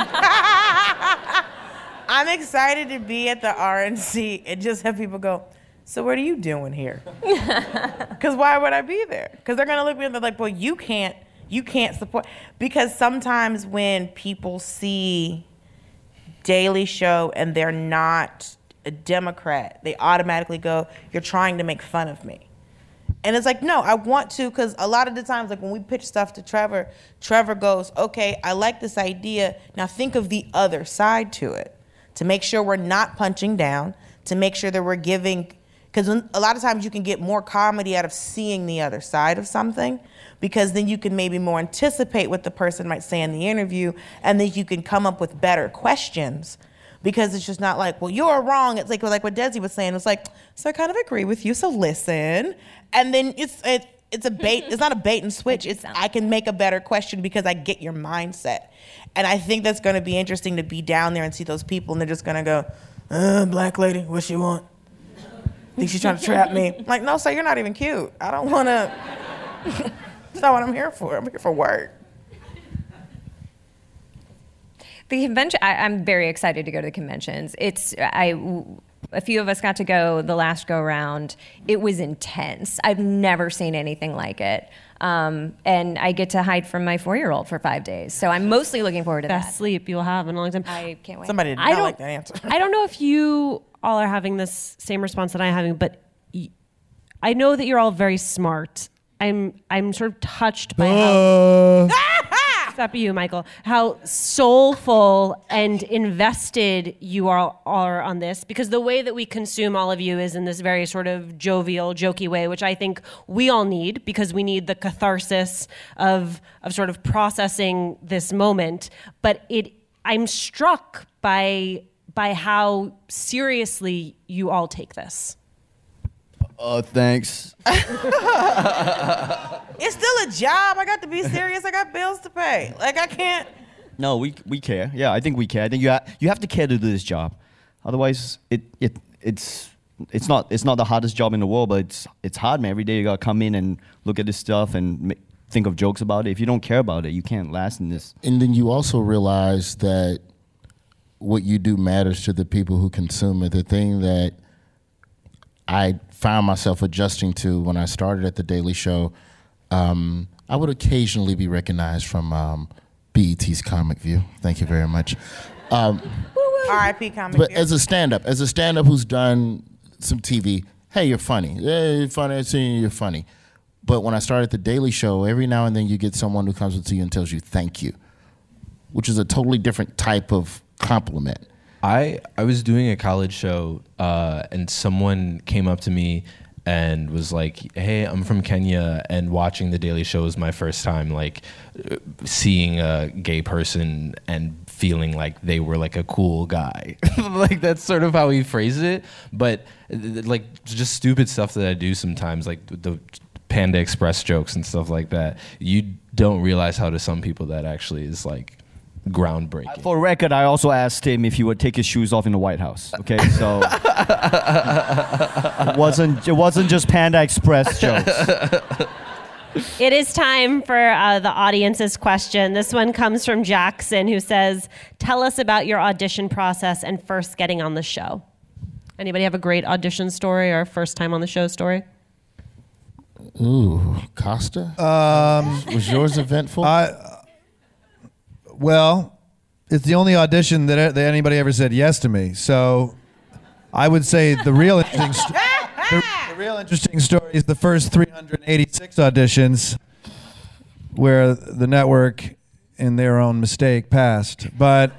I'm excited to be at the R N C and just have people go, so what are you doing here? Because why would I be there? Because they're going to look at me and they're like, well, you can't, you can't support. Because sometimes when people see Daily Show and they're not a Democrat, they automatically go, you're trying to make fun of me. And it's like, no, I want to, because a lot of the times, like when we pitch stuff to Trevor, Trevor goes, okay, I like this idea. Now think of the other side to it, to make sure we're not punching down, to make sure that we're giving, because a lot of times you can get more comedy out of seeing the other side of something, because then you can maybe more anticipate what the person might say in the interview, and then you can come up with better questions. Because it's just not like, well, you're wrong. It's like like what Desi was saying. It's like, so I kind of agree with you. So listen, and then it's it, it's a bait. It's not a bait and switch. It's I can make a better question because I get your mindset, and I think that's going to be interesting to be down there and see those people, and they're just going to go, uh, black lady, what she want? Think she's trying to trap me? I'm like, no, sir, you're not even cute. I don't want to. That's not what I'm here for. I'm here for work. The convention, I, I'm very excited to go to the conventions. It's, I, a few of us got to go the last go round. It was intense. I've never seen anything like it. Um, and I get to hide from my four-year-old for five days. So I'm mostly looking forward to Best that. sleep you'll have in a long time. I can't wait. Somebody did I not don't- like that answer. I don't know if you all are having this same response that I'm having, but y- I know that you're all very smart. I'm I'm sort of touched by how stop you, Michael. How soulful and invested you are, are on this, because the way that we consume all of you is in this very sort of jovial, jokey way, which I think we all need, because we need the catharsis of of sort of processing this moment. But it, I'm struck by by how seriously you all take this. Uh, thanks. It's still a job. I got to be serious. I got bills to pay. Like, I can't. No, we we care. Yeah, I think we care. I think you ha- you have to care to do this job. Otherwise, it it it's it's not it's not the hardest job in the world, but it's it's hard, man. Every day you gotta come in and look at this stuff and ma- think of jokes about it. If you don't care about it, you can't last in this. And then you also realize that what you do matters to the people who consume it. The thing that I found myself adjusting to when I started at The Daily Show, um, I would occasionally be recognized from um, B E T's Comic View. Thank you very much. Um, R I P Comic but View. as a stand-up, as a stand-up who's done some T V, hey, you're funny. Hey, you're funny. I see you, you're funny. But when I started The Daily Show, every now and then you get someone who comes up to you and tells you thank you, which is a totally different type of compliment. I, I was doing a college show uh, and someone came up to me and was like, hey, I'm from Kenya, and watching The Daily Show was my first time like uh, seeing a gay person and feeling like they were like a cool guy. Like, that's sort of how he phrases it. But uh, like just stupid stuff that I do sometimes, like the Panda Express jokes and stuff like that, you don't realize how to some people that actually is like groundbreaking. For record, I also asked him if he would take his shoes off in the White House. Okay, so it wasn't it wasn't just Panda Express jokes. It is time for uh, the audience's question. This one comes from Jackson, who says, "Tell us about your audition process and first getting on the show." Anybody have a great audition story or first time on the show story? Ooh, Costa? Um, was yours eventful? I, well, it's the only audition that, that anybody ever said yes to me. So I would say the real interesting, st- the, the real interesting story is the first three hundred eighty-six auditions where the network, in their own mistake, passed. But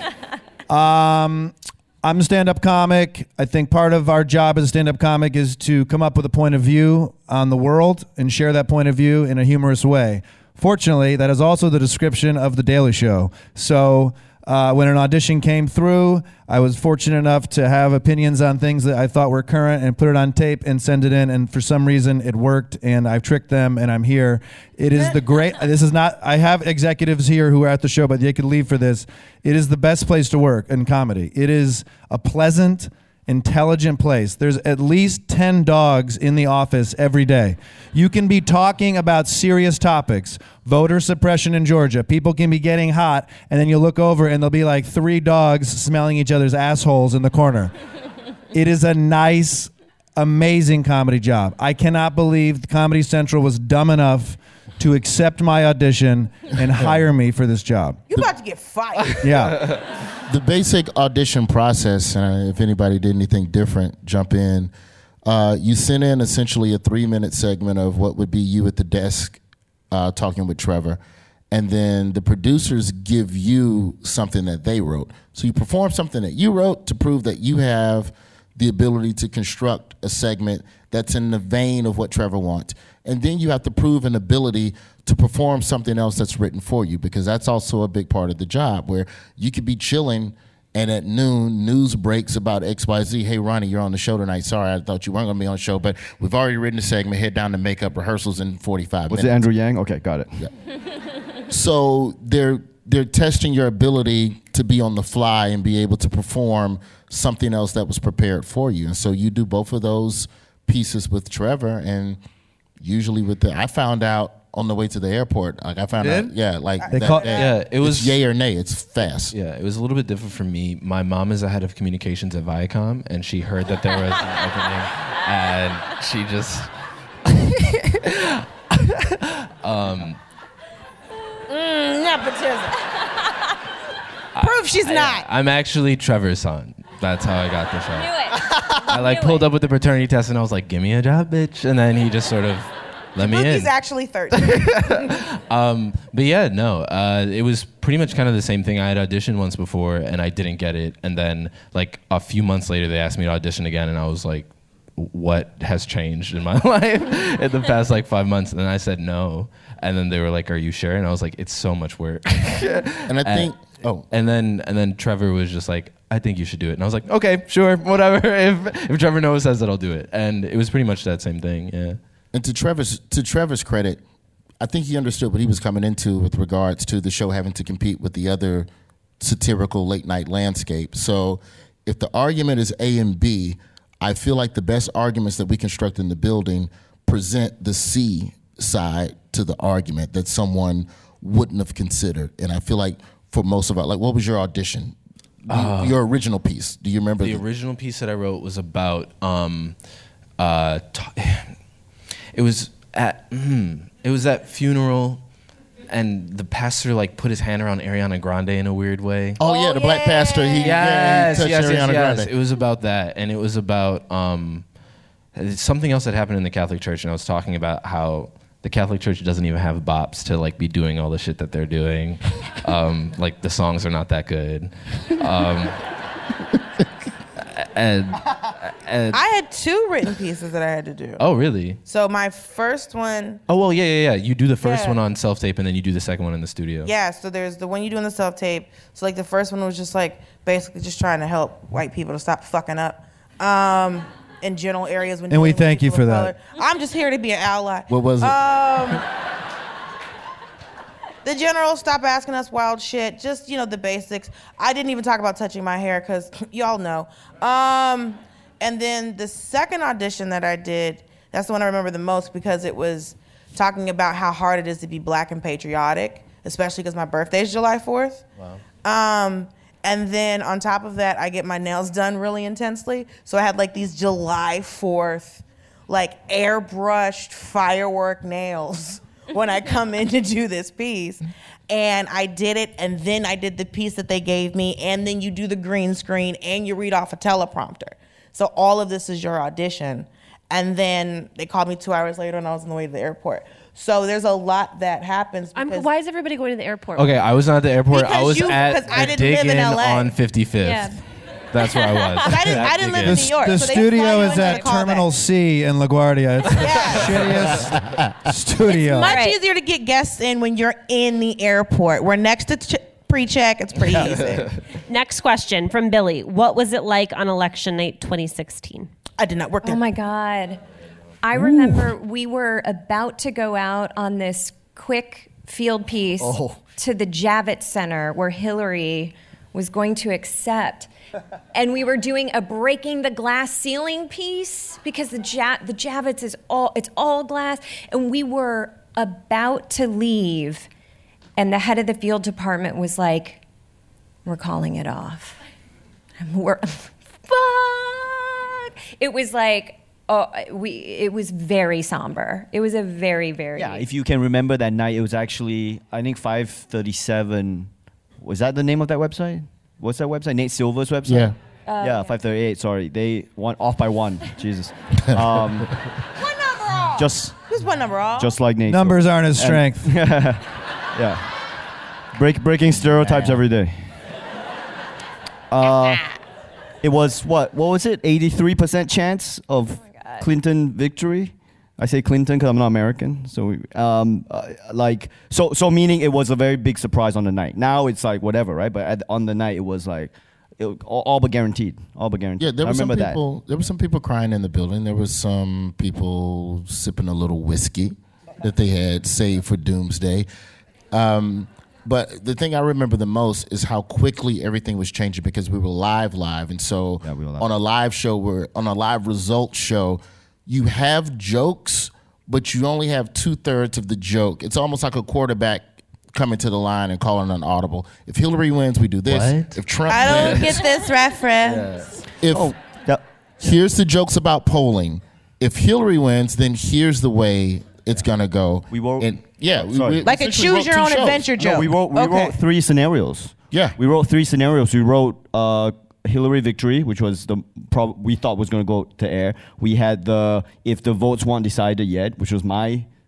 um, I'm a stand-up comic. I think part of our job as a stand-up comic is to come up with a point of view on the world and share that point of view in a humorous way. Fortunately, that is also the description of The Daily Show. So uh, when an audition came through, I was fortunate enough to have opinions on things that I thought were current and put it on tape and send it in. And for some reason, it worked, and I've tricked them, and I'm here. It is the great, this is not, I have executives here who are at the show, but they could leave for this. It is the best place to work in comedy. It is a pleasant, intelligent place. There's at least ten dogs in the office every day. You can be talking about serious topics, voter suppression in Georgia. People can be getting hot, and then you look over and there'll be like three dogs smelling each other's assholes in the corner. It is a nice, amazing comedy job. I cannot believe Comedy Central was dumb enough to accept my audition and hire me for this job. You about to get fired. Yeah. The basic audition process, and if anybody did anything different, jump in. Uh, you send in essentially a three-minute segment of what would be you at the desk uh, talking with Trevor, and then the producers give you something that they wrote. So you perform something that you wrote to prove that you have the ability to construct a segment that's in the vein of what Trevor wants. And then you have to prove an ability to perform something else that's written for you, because that's also a big part of the job, where you could be chilling and at noon, news breaks about X Y Z. Hey, Ronnie, you're on the show tonight. Sorry, I thought you weren't going to be on the show, but we've already written a segment. Head down to makeup rehearsals in forty-five Was minutes. it Andrew Yang? Okay, got it. Yeah. So they're they're testing your ability to be on the fly and be able to perform something else that was prepared for you. And so you do both of those pieces with Trevor, and usually with the, I found out on the way to the airport, like I found Did? out, yeah, like They that call- day. yeah, it was it's yay or nay. It's fast. Yeah, it was a little bit different for me. My mom is a head of communications at Viacom, and she heard that there was an opening, and she just. um, Mm, nepotism. Proof she's I- not. I'm actually Trevor's son. That's how I got the show. Knew it. I like pulled up with the paternity test, and I was like, "Give me a job, bitch," and then he just sort of let me Bookie's in. actually thirteen. Um, but yeah, no, uh, it was pretty much kind of the same thing. I had auditioned once before and I didn't get it. And then like a few months later, they asked me to audition again. And I was like, what has changed in my life in the past like five months? And then I said no. And then they were like, are you sure? And I was like, it's so much work. And I think, and, oh. And then, and then Trevor was just like, I think you should do it. And I was like, okay, sure, whatever. If, if Trevor Noah says that, I'll do it. And it was pretty much that same thing. Yeah. And to Trevor's to Trevor's credit, I think he understood what he was coming into with regards to the show having to compete with the other satirical late night landscape. So if the argument is A and B, I feel like the best arguments that we construct in the building present the C side to the argument that someone wouldn't have considered. And I feel like for most of our, like, what was your audition? Uh, your original piece. Do you remember? The, the original piece that I wrote was about, um, uh, t- it was at, mm, it was that funeral, and the pastor like put his hand around Ariana Grande in a weird way. Oh, yeah, the black pastor. He, yeah, he Yes, touched yes, yes, Ariana yes. Grande. It was about that, and it was about um, something else that happened in the Catholic Church, and I was talking about how the Catholic Church doesn't even have bops to like be doing all the shit that they're doing. um, like the songs are not that good. Um, and, and I had two written pieces that I had to do. oh, really? So my first one, Oh, well, yeah, yeah, yeah. You do the first Yeah. one on self-tape, and then you do the second one in the studio. yeah, so there's the one you do in the self-tape. So like the first one was just like basically just trying to help white people to stop fucking up um, in general areas. When And we dealing with thank you people for of that. color. I'm just here to be an ally. What was it? Um, the general, stop asking us wild shit. Just, you know, the basics. I didn't even talk about touching my hair because y'all know. Um, and then the second audition that I did, that's the one I remember the most because it was talking about how hard it is to be black and patriotic, especially because my birthday is July fourth. Wow. Um, and then on top of that, I get my nails done really intensely. So I had like these July fourth, like airbrushed firework nails when I come in to do this piece. And I did it, and then I did the piece that they gave me, and then you do the green screen, and you read off a teleprompter. So all of this is your audition. And then they called me two hours later, and I was on the way to the airport. So there's a lot that happens. I'm, because- why is everybody going to the airport? Okay, I was not at the airport. I Because was you- at because I the didn't live in dig-in L A. on fifty-fifth. Yeah. That's where I was. I didn't- That I didn't live dig-in. in New York, The so they studio fly you is into at the callback. Terminal C in LaGuardia. It's the shittiest studio. Much Right. easier to get guests in when you're in the airport. We're next to ch- pre-check. It's pretty easy. Next question from Billy. What was it like on election night twenty sixteen? I did not work there. Oh my God. I remember we were about to go out on this quick field piece Oh. to the Javits Center where Hillary was going to accept. And we were doing a breaking the glass ceiling piece because the ja- the Javits is all it's all glass, and we were about to leave, and the head of the field department was like, "We're calling it off." And we're fuck. It was like, oh, we. It was very somber. It was a very very. Yeah, if you can remember that night, it was actually, I think five thirty-seven. Was that the name of that website? What's that website? Nate Silver's website? Yeah. Uh, yeah, five thirty-eight, sorry. They went off by one. Jesus. Um, One number off. just Who's one number off? just like Nate. Numbers Silver. aren't his And- strength. Yeah. Break, breaking stereotypes every day. Uh, it was what? What was it? eighty-three percent chance of Clinton victory. I say Clinton because I'm not American. So, we, um, uh, like, so, so meaning it was a very big surprise on the night. Now it's like whatever, right? But at, on the night it was like, it, all, all but guaranteed. All but guaranteed. Yeah, there I were some remember people. There were some people crying in the building. There was some people sipping a little whiskey that they had saved for doomsday. Um, but the thing I remember the most is how quickly everything was changing because we were live, live, and so Yeah, we were live. on a live show, where on a live results show, you have jokes, but you only have two thirds of the joke. It's almost like a quarterback coming to the line and calling an audible. If Hillary wins, we do this. What? If Trump I don't wins, get this reference. if that. Oh, that, here's the jokes about polling. If Hillary wins, then here's the way it's gonna go. We wrote- and yeah, we, Sorry. we Like a essentially choose your wrote own two shows. adventure joke. No, we wrote we Okay. wrote three scenarios. Yeah. we wrote three scenarios. We wrote uh, Hillary victory, which was the prob- we thought was going to go to air. We had the if the votes weren't decided yet, which was my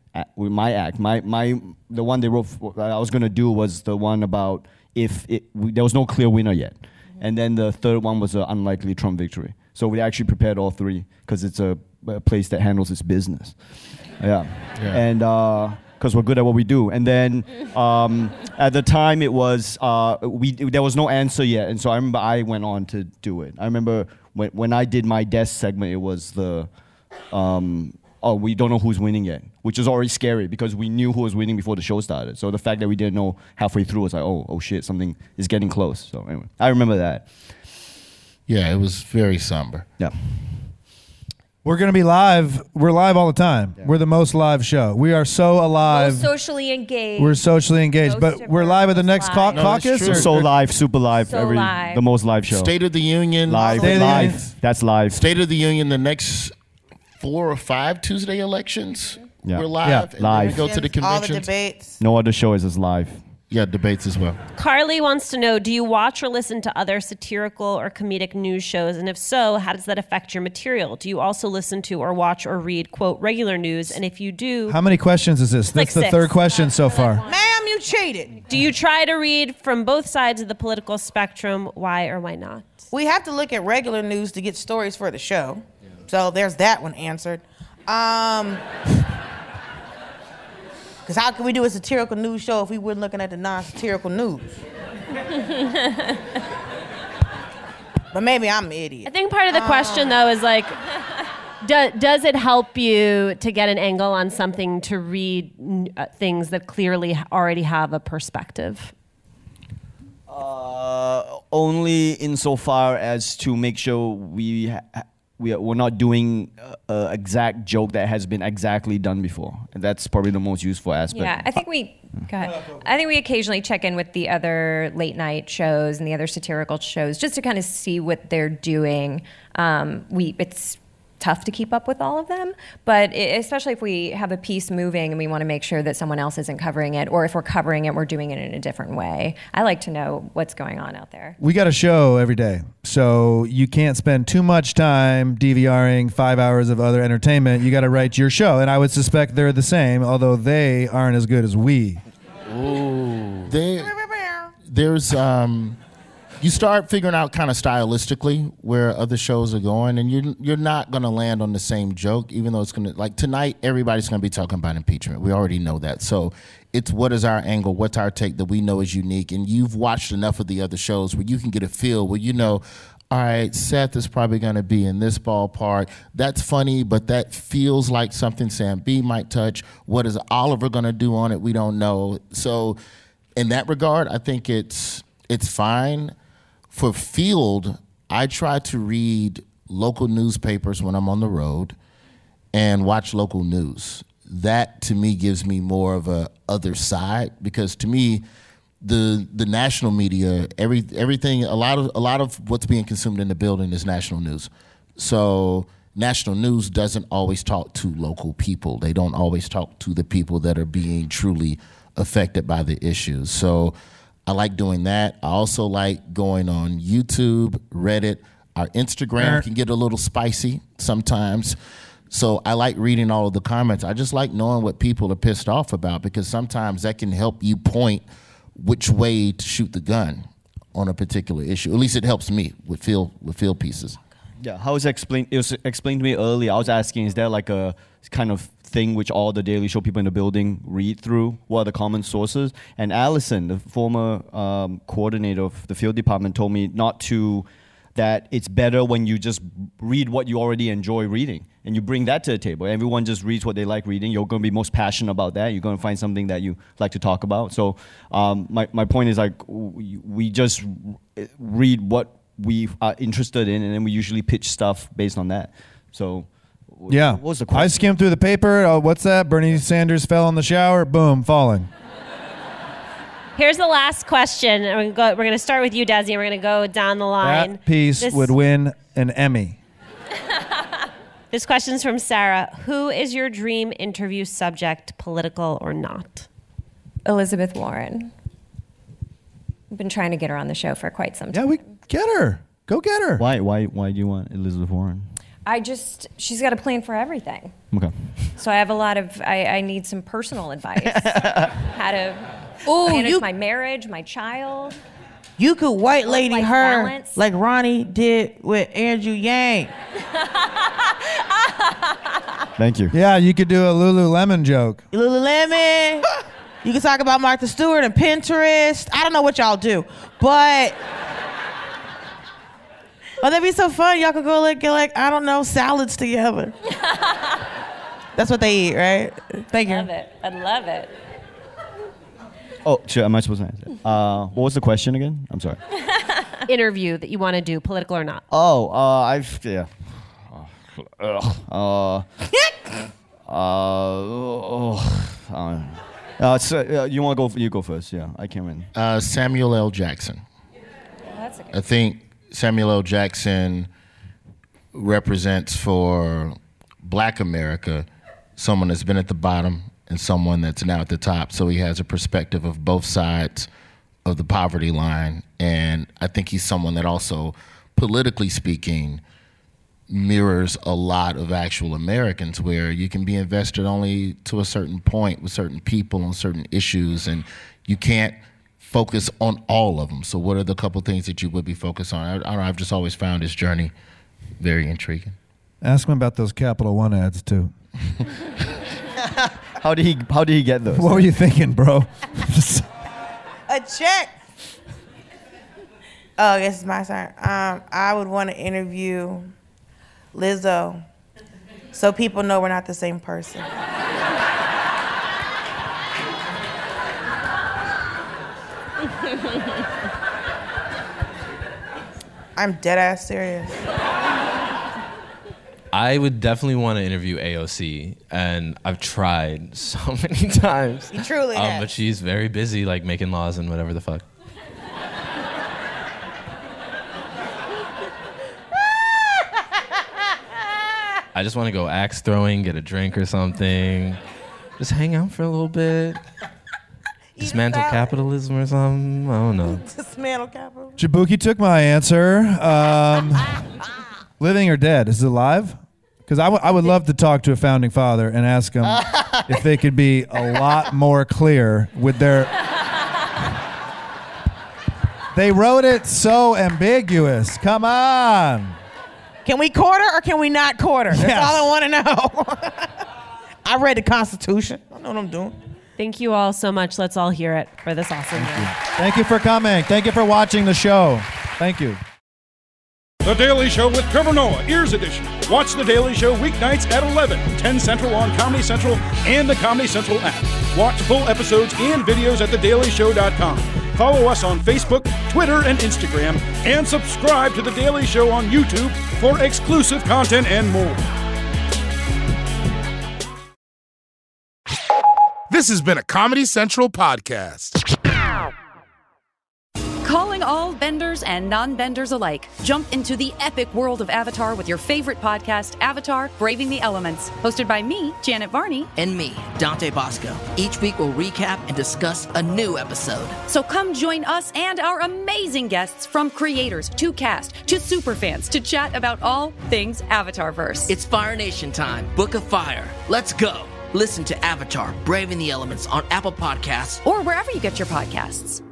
a- with my act. My my the one they wrote f- I was gonna do was the one about if it we, there was no clear winner yet, and then the third one was an unlikely Trump victory. So we actually prepared all three because it's a, a place that handles its business. Yeah, Yeah. and. Uh, Because we're good at what we do, and then um, at the time it was uh, we there was no answer yet, and so I remember I went on to do it. I remember when when I did my desk segment, it was the um, oh we don't know who's winning yet, which is already scary because we knew who was winning before the show started. So the fact that we didn't know halfway through was like oh oh shit, something is getting close. So anyway, I remember that. Yeah, it was very somber. Yeah. We're going to be live. We're live all the time. We're the most live show. We are so alive. Most socially engaged. We're socially engaged, Most but different, we're live at the most next cau- live. No, it's caucus. true. or- So live, super live, So every live. the most live show. State of the Union. live, State of the live. Union. That's live. State of the Union, the next four or five Tuesday elections. Yeah. We're live. Yeah. and then Live. We go to the All the conventions. debates. No other show is as live. Yeah, debates as well. Carly wants to know, do you watch or listen to other satirical or comedic news shows? And if so, how does that affect your material? Do you also listen to or watch or read, quote, regular news? And if you do, How many questions is this? like That's the six. third question so far. Ma'am, you cheated. do you try to read from both sides of the political spectrum? Why or why not? We have to look at regular news to get stories for the show. So there's that one answered. Um, because how can we do a satirical news show if we weren't looking at the non-satirical news? But maybe I'm an idiot. I think part of the question, though, is like, do, does it help you to get an angle on something to read uh, things that clearly already have a perspective? Uh, only insofar as to make sure we ha- we are, we're not doing an exact joke that has been exactly done before. And that's probably the most useful aspect. Yeah, I think we. Go ahead. I think we occasionally check in with the other late night shows and the other satirical shows just to kind of see what they're doing. Um, we it's tough to keep up with all of them, but it, especially if we have a piece moving and we want to make sure that someone else isn't covering it, or if we're covering it, we're doing it in a different way. I like to know what's going on out there. We got a show every day, so you can't spend too much time DVRing five hours of other entertainment. You got to write your show, and I would suspect they're the same, although they aren't as good as we. Ooh. There, there's um, you start figuring out kind of stylistically where other shows are going, and you're you're not gonna land on the same joke, even though it's gonna like tonight everybody's gonna be talking about impeachment. We already know that, so it's what is our angle, what's our take that we know is unique, and you've watched enough of the other shows where you can get a feel where you know, all right, Seth is probably going to be in this ballpark. That's funny, but that feels like something Sam B might touch. What is Oliver going to do on it? We don't know. So in that regard, I think it's it's fine. For field, I try to read local newspapers when I'm on the road and watch local news. That, to me, gives me more of a other side, because to me, the the national media, every everything, a lot of a lot of what's being consumed in the building is national news. So national news doesn't always talk to local people. They don't always talk to the people that are being truly affected by the issues. So I like doing that. I also like going on YouTube, Reddit. Our Instagram can get a little spicy sometimes. So I like reading all of the comments. I just like knowing what people are pissed off about, because sometimes that can help you point which way to shoot the gun on a particular issue. At least it helps me with field with field pieces. Yeah, how was it explained? It was explained to me earlier. I was asking, is there like a kind of thing which all the Daily Show people in the building read through? What are the common sources? And Allison, the former um, coordinator of the field department, told me not to, that it's better when you just read what you already enjoy reading and you bring that to the table. Everyone just reads what they like reading. You're going to be most passionate about that. You're going to find something that you like to talk about. So um, my, my point is, like, we, we just read what we are interested in, and then we usually pitch stuff based on that. So Yeah. what was the question? I skimmed through the paper. Oh, what's that? Bernie Sanders fell in the shower. Boom, falling. Here's the last question. And we're going we're going to start with you, Desi, and we're going to go down the line. That piece This- would win an Emmy. This question's from Sarah. Who is your dream interview subject, political or not? Elizabeth Warren. I've been trying to get her on the show for quite some time. Yeah, we get her. Go get her. Why, why, why do you want Elizabeth Warren? I just, she's got a plan for everything. Okay. So I have a lot of, I, I need some personal advice. How to Ooh, manage you- my marriage, my child. You could white lady Work-life her balance. like Ronnie did with Andrew Yang. Thank you. Yeah, you could do a Lululemon joke. Lululemon. You can talk about Martha Stewart and Pinterest. I don't know what y'all do, but oh, that'd be so fun. Y'all could go like get like I don't know salads together. That's what they eat, right? Thank you. Love it. I love it. Oh, sure. Am I supposed to answer? Uh, what was the question again? I'm sorry. Interview that you want to do, political or not. Oh, uh, I've yeah. Uh, uh, uh, oh, uh, uh, so, uh, you want to go? You go first. Yeah, I can't win. Uh, Samuel L. Jackson. Well, that's a good I think Samuel L. Jackson represents for Black America someone that's been at the bottom and someone that's now at the top. So he has a perspective of both sides of the poverty line. And I think he's someone that also, politically speaking, mirrors a lot of actual Americans, where you can be invested only to a certain point with certain people on certain issues, and you can't focus on all of them. So what are the couple things that you would be focused on? I, I don't know, I've just always found his journey very intriguing. Ask him about those Capital One ads too. How did he? How did he get those? What were you thinking, bro? A check. Oh, I guess it's my turn. Um, I would want to interview Lizzo, so people know we're not the same person. I'm dead ass serious. I would definitely want to interview A O C, and I've tried so many times. You truly um, have. But she's very busy, like making laws and whatever the fuck. I just want to go axe throwing, get a drink or something, just hang out for a little bit. Dismantle salad. capitalism or something. I don't know. Dismantle capital. Jabuki took my answer. Um, living or dead? Is it alive? Because I, w- I would love to talk to a founding father and ask them if they could be a lot more clear with their... They wrote it so ambiguous. Come on. Can we quarter or can we not quarter? That's Yes. all I want to know. I read the Constitution. I know what I'm doing. Thank you all so much. Let's all hear it for this awesome year. Thank you for coming. Thank you for watching the show. Thank you. The Daily Show with Trevor Noah, Ears Edition. Watch The Daily Show weeknights at eleven, ten Central on Comedy Central and the Comedy Central app. Watch full episodes and videos at the daily show dot com. Follow us on Facebook, Twitter, and Instagram, and subscribe to The Daily Show on YouTube for exclusive content and more. This has been a Comedy Central podcast. Calling all benders and non-benders alike. Jump into the epic world of Avatar with your favorite podcast, Avatar: Braving the Elements. Hosted by me, Janet Varney. And me, Dante Bosco. Each week we'll recap and discuss a new episode. So come join us and our amazing guests, from creators to cast to superfans, to chat about all things Avatarverse. It's Fire Nation time. Book of Fire. Let's go. Listen to Avatar: Braving the Elements on Apple Podcasts or wherever you get your podcasts.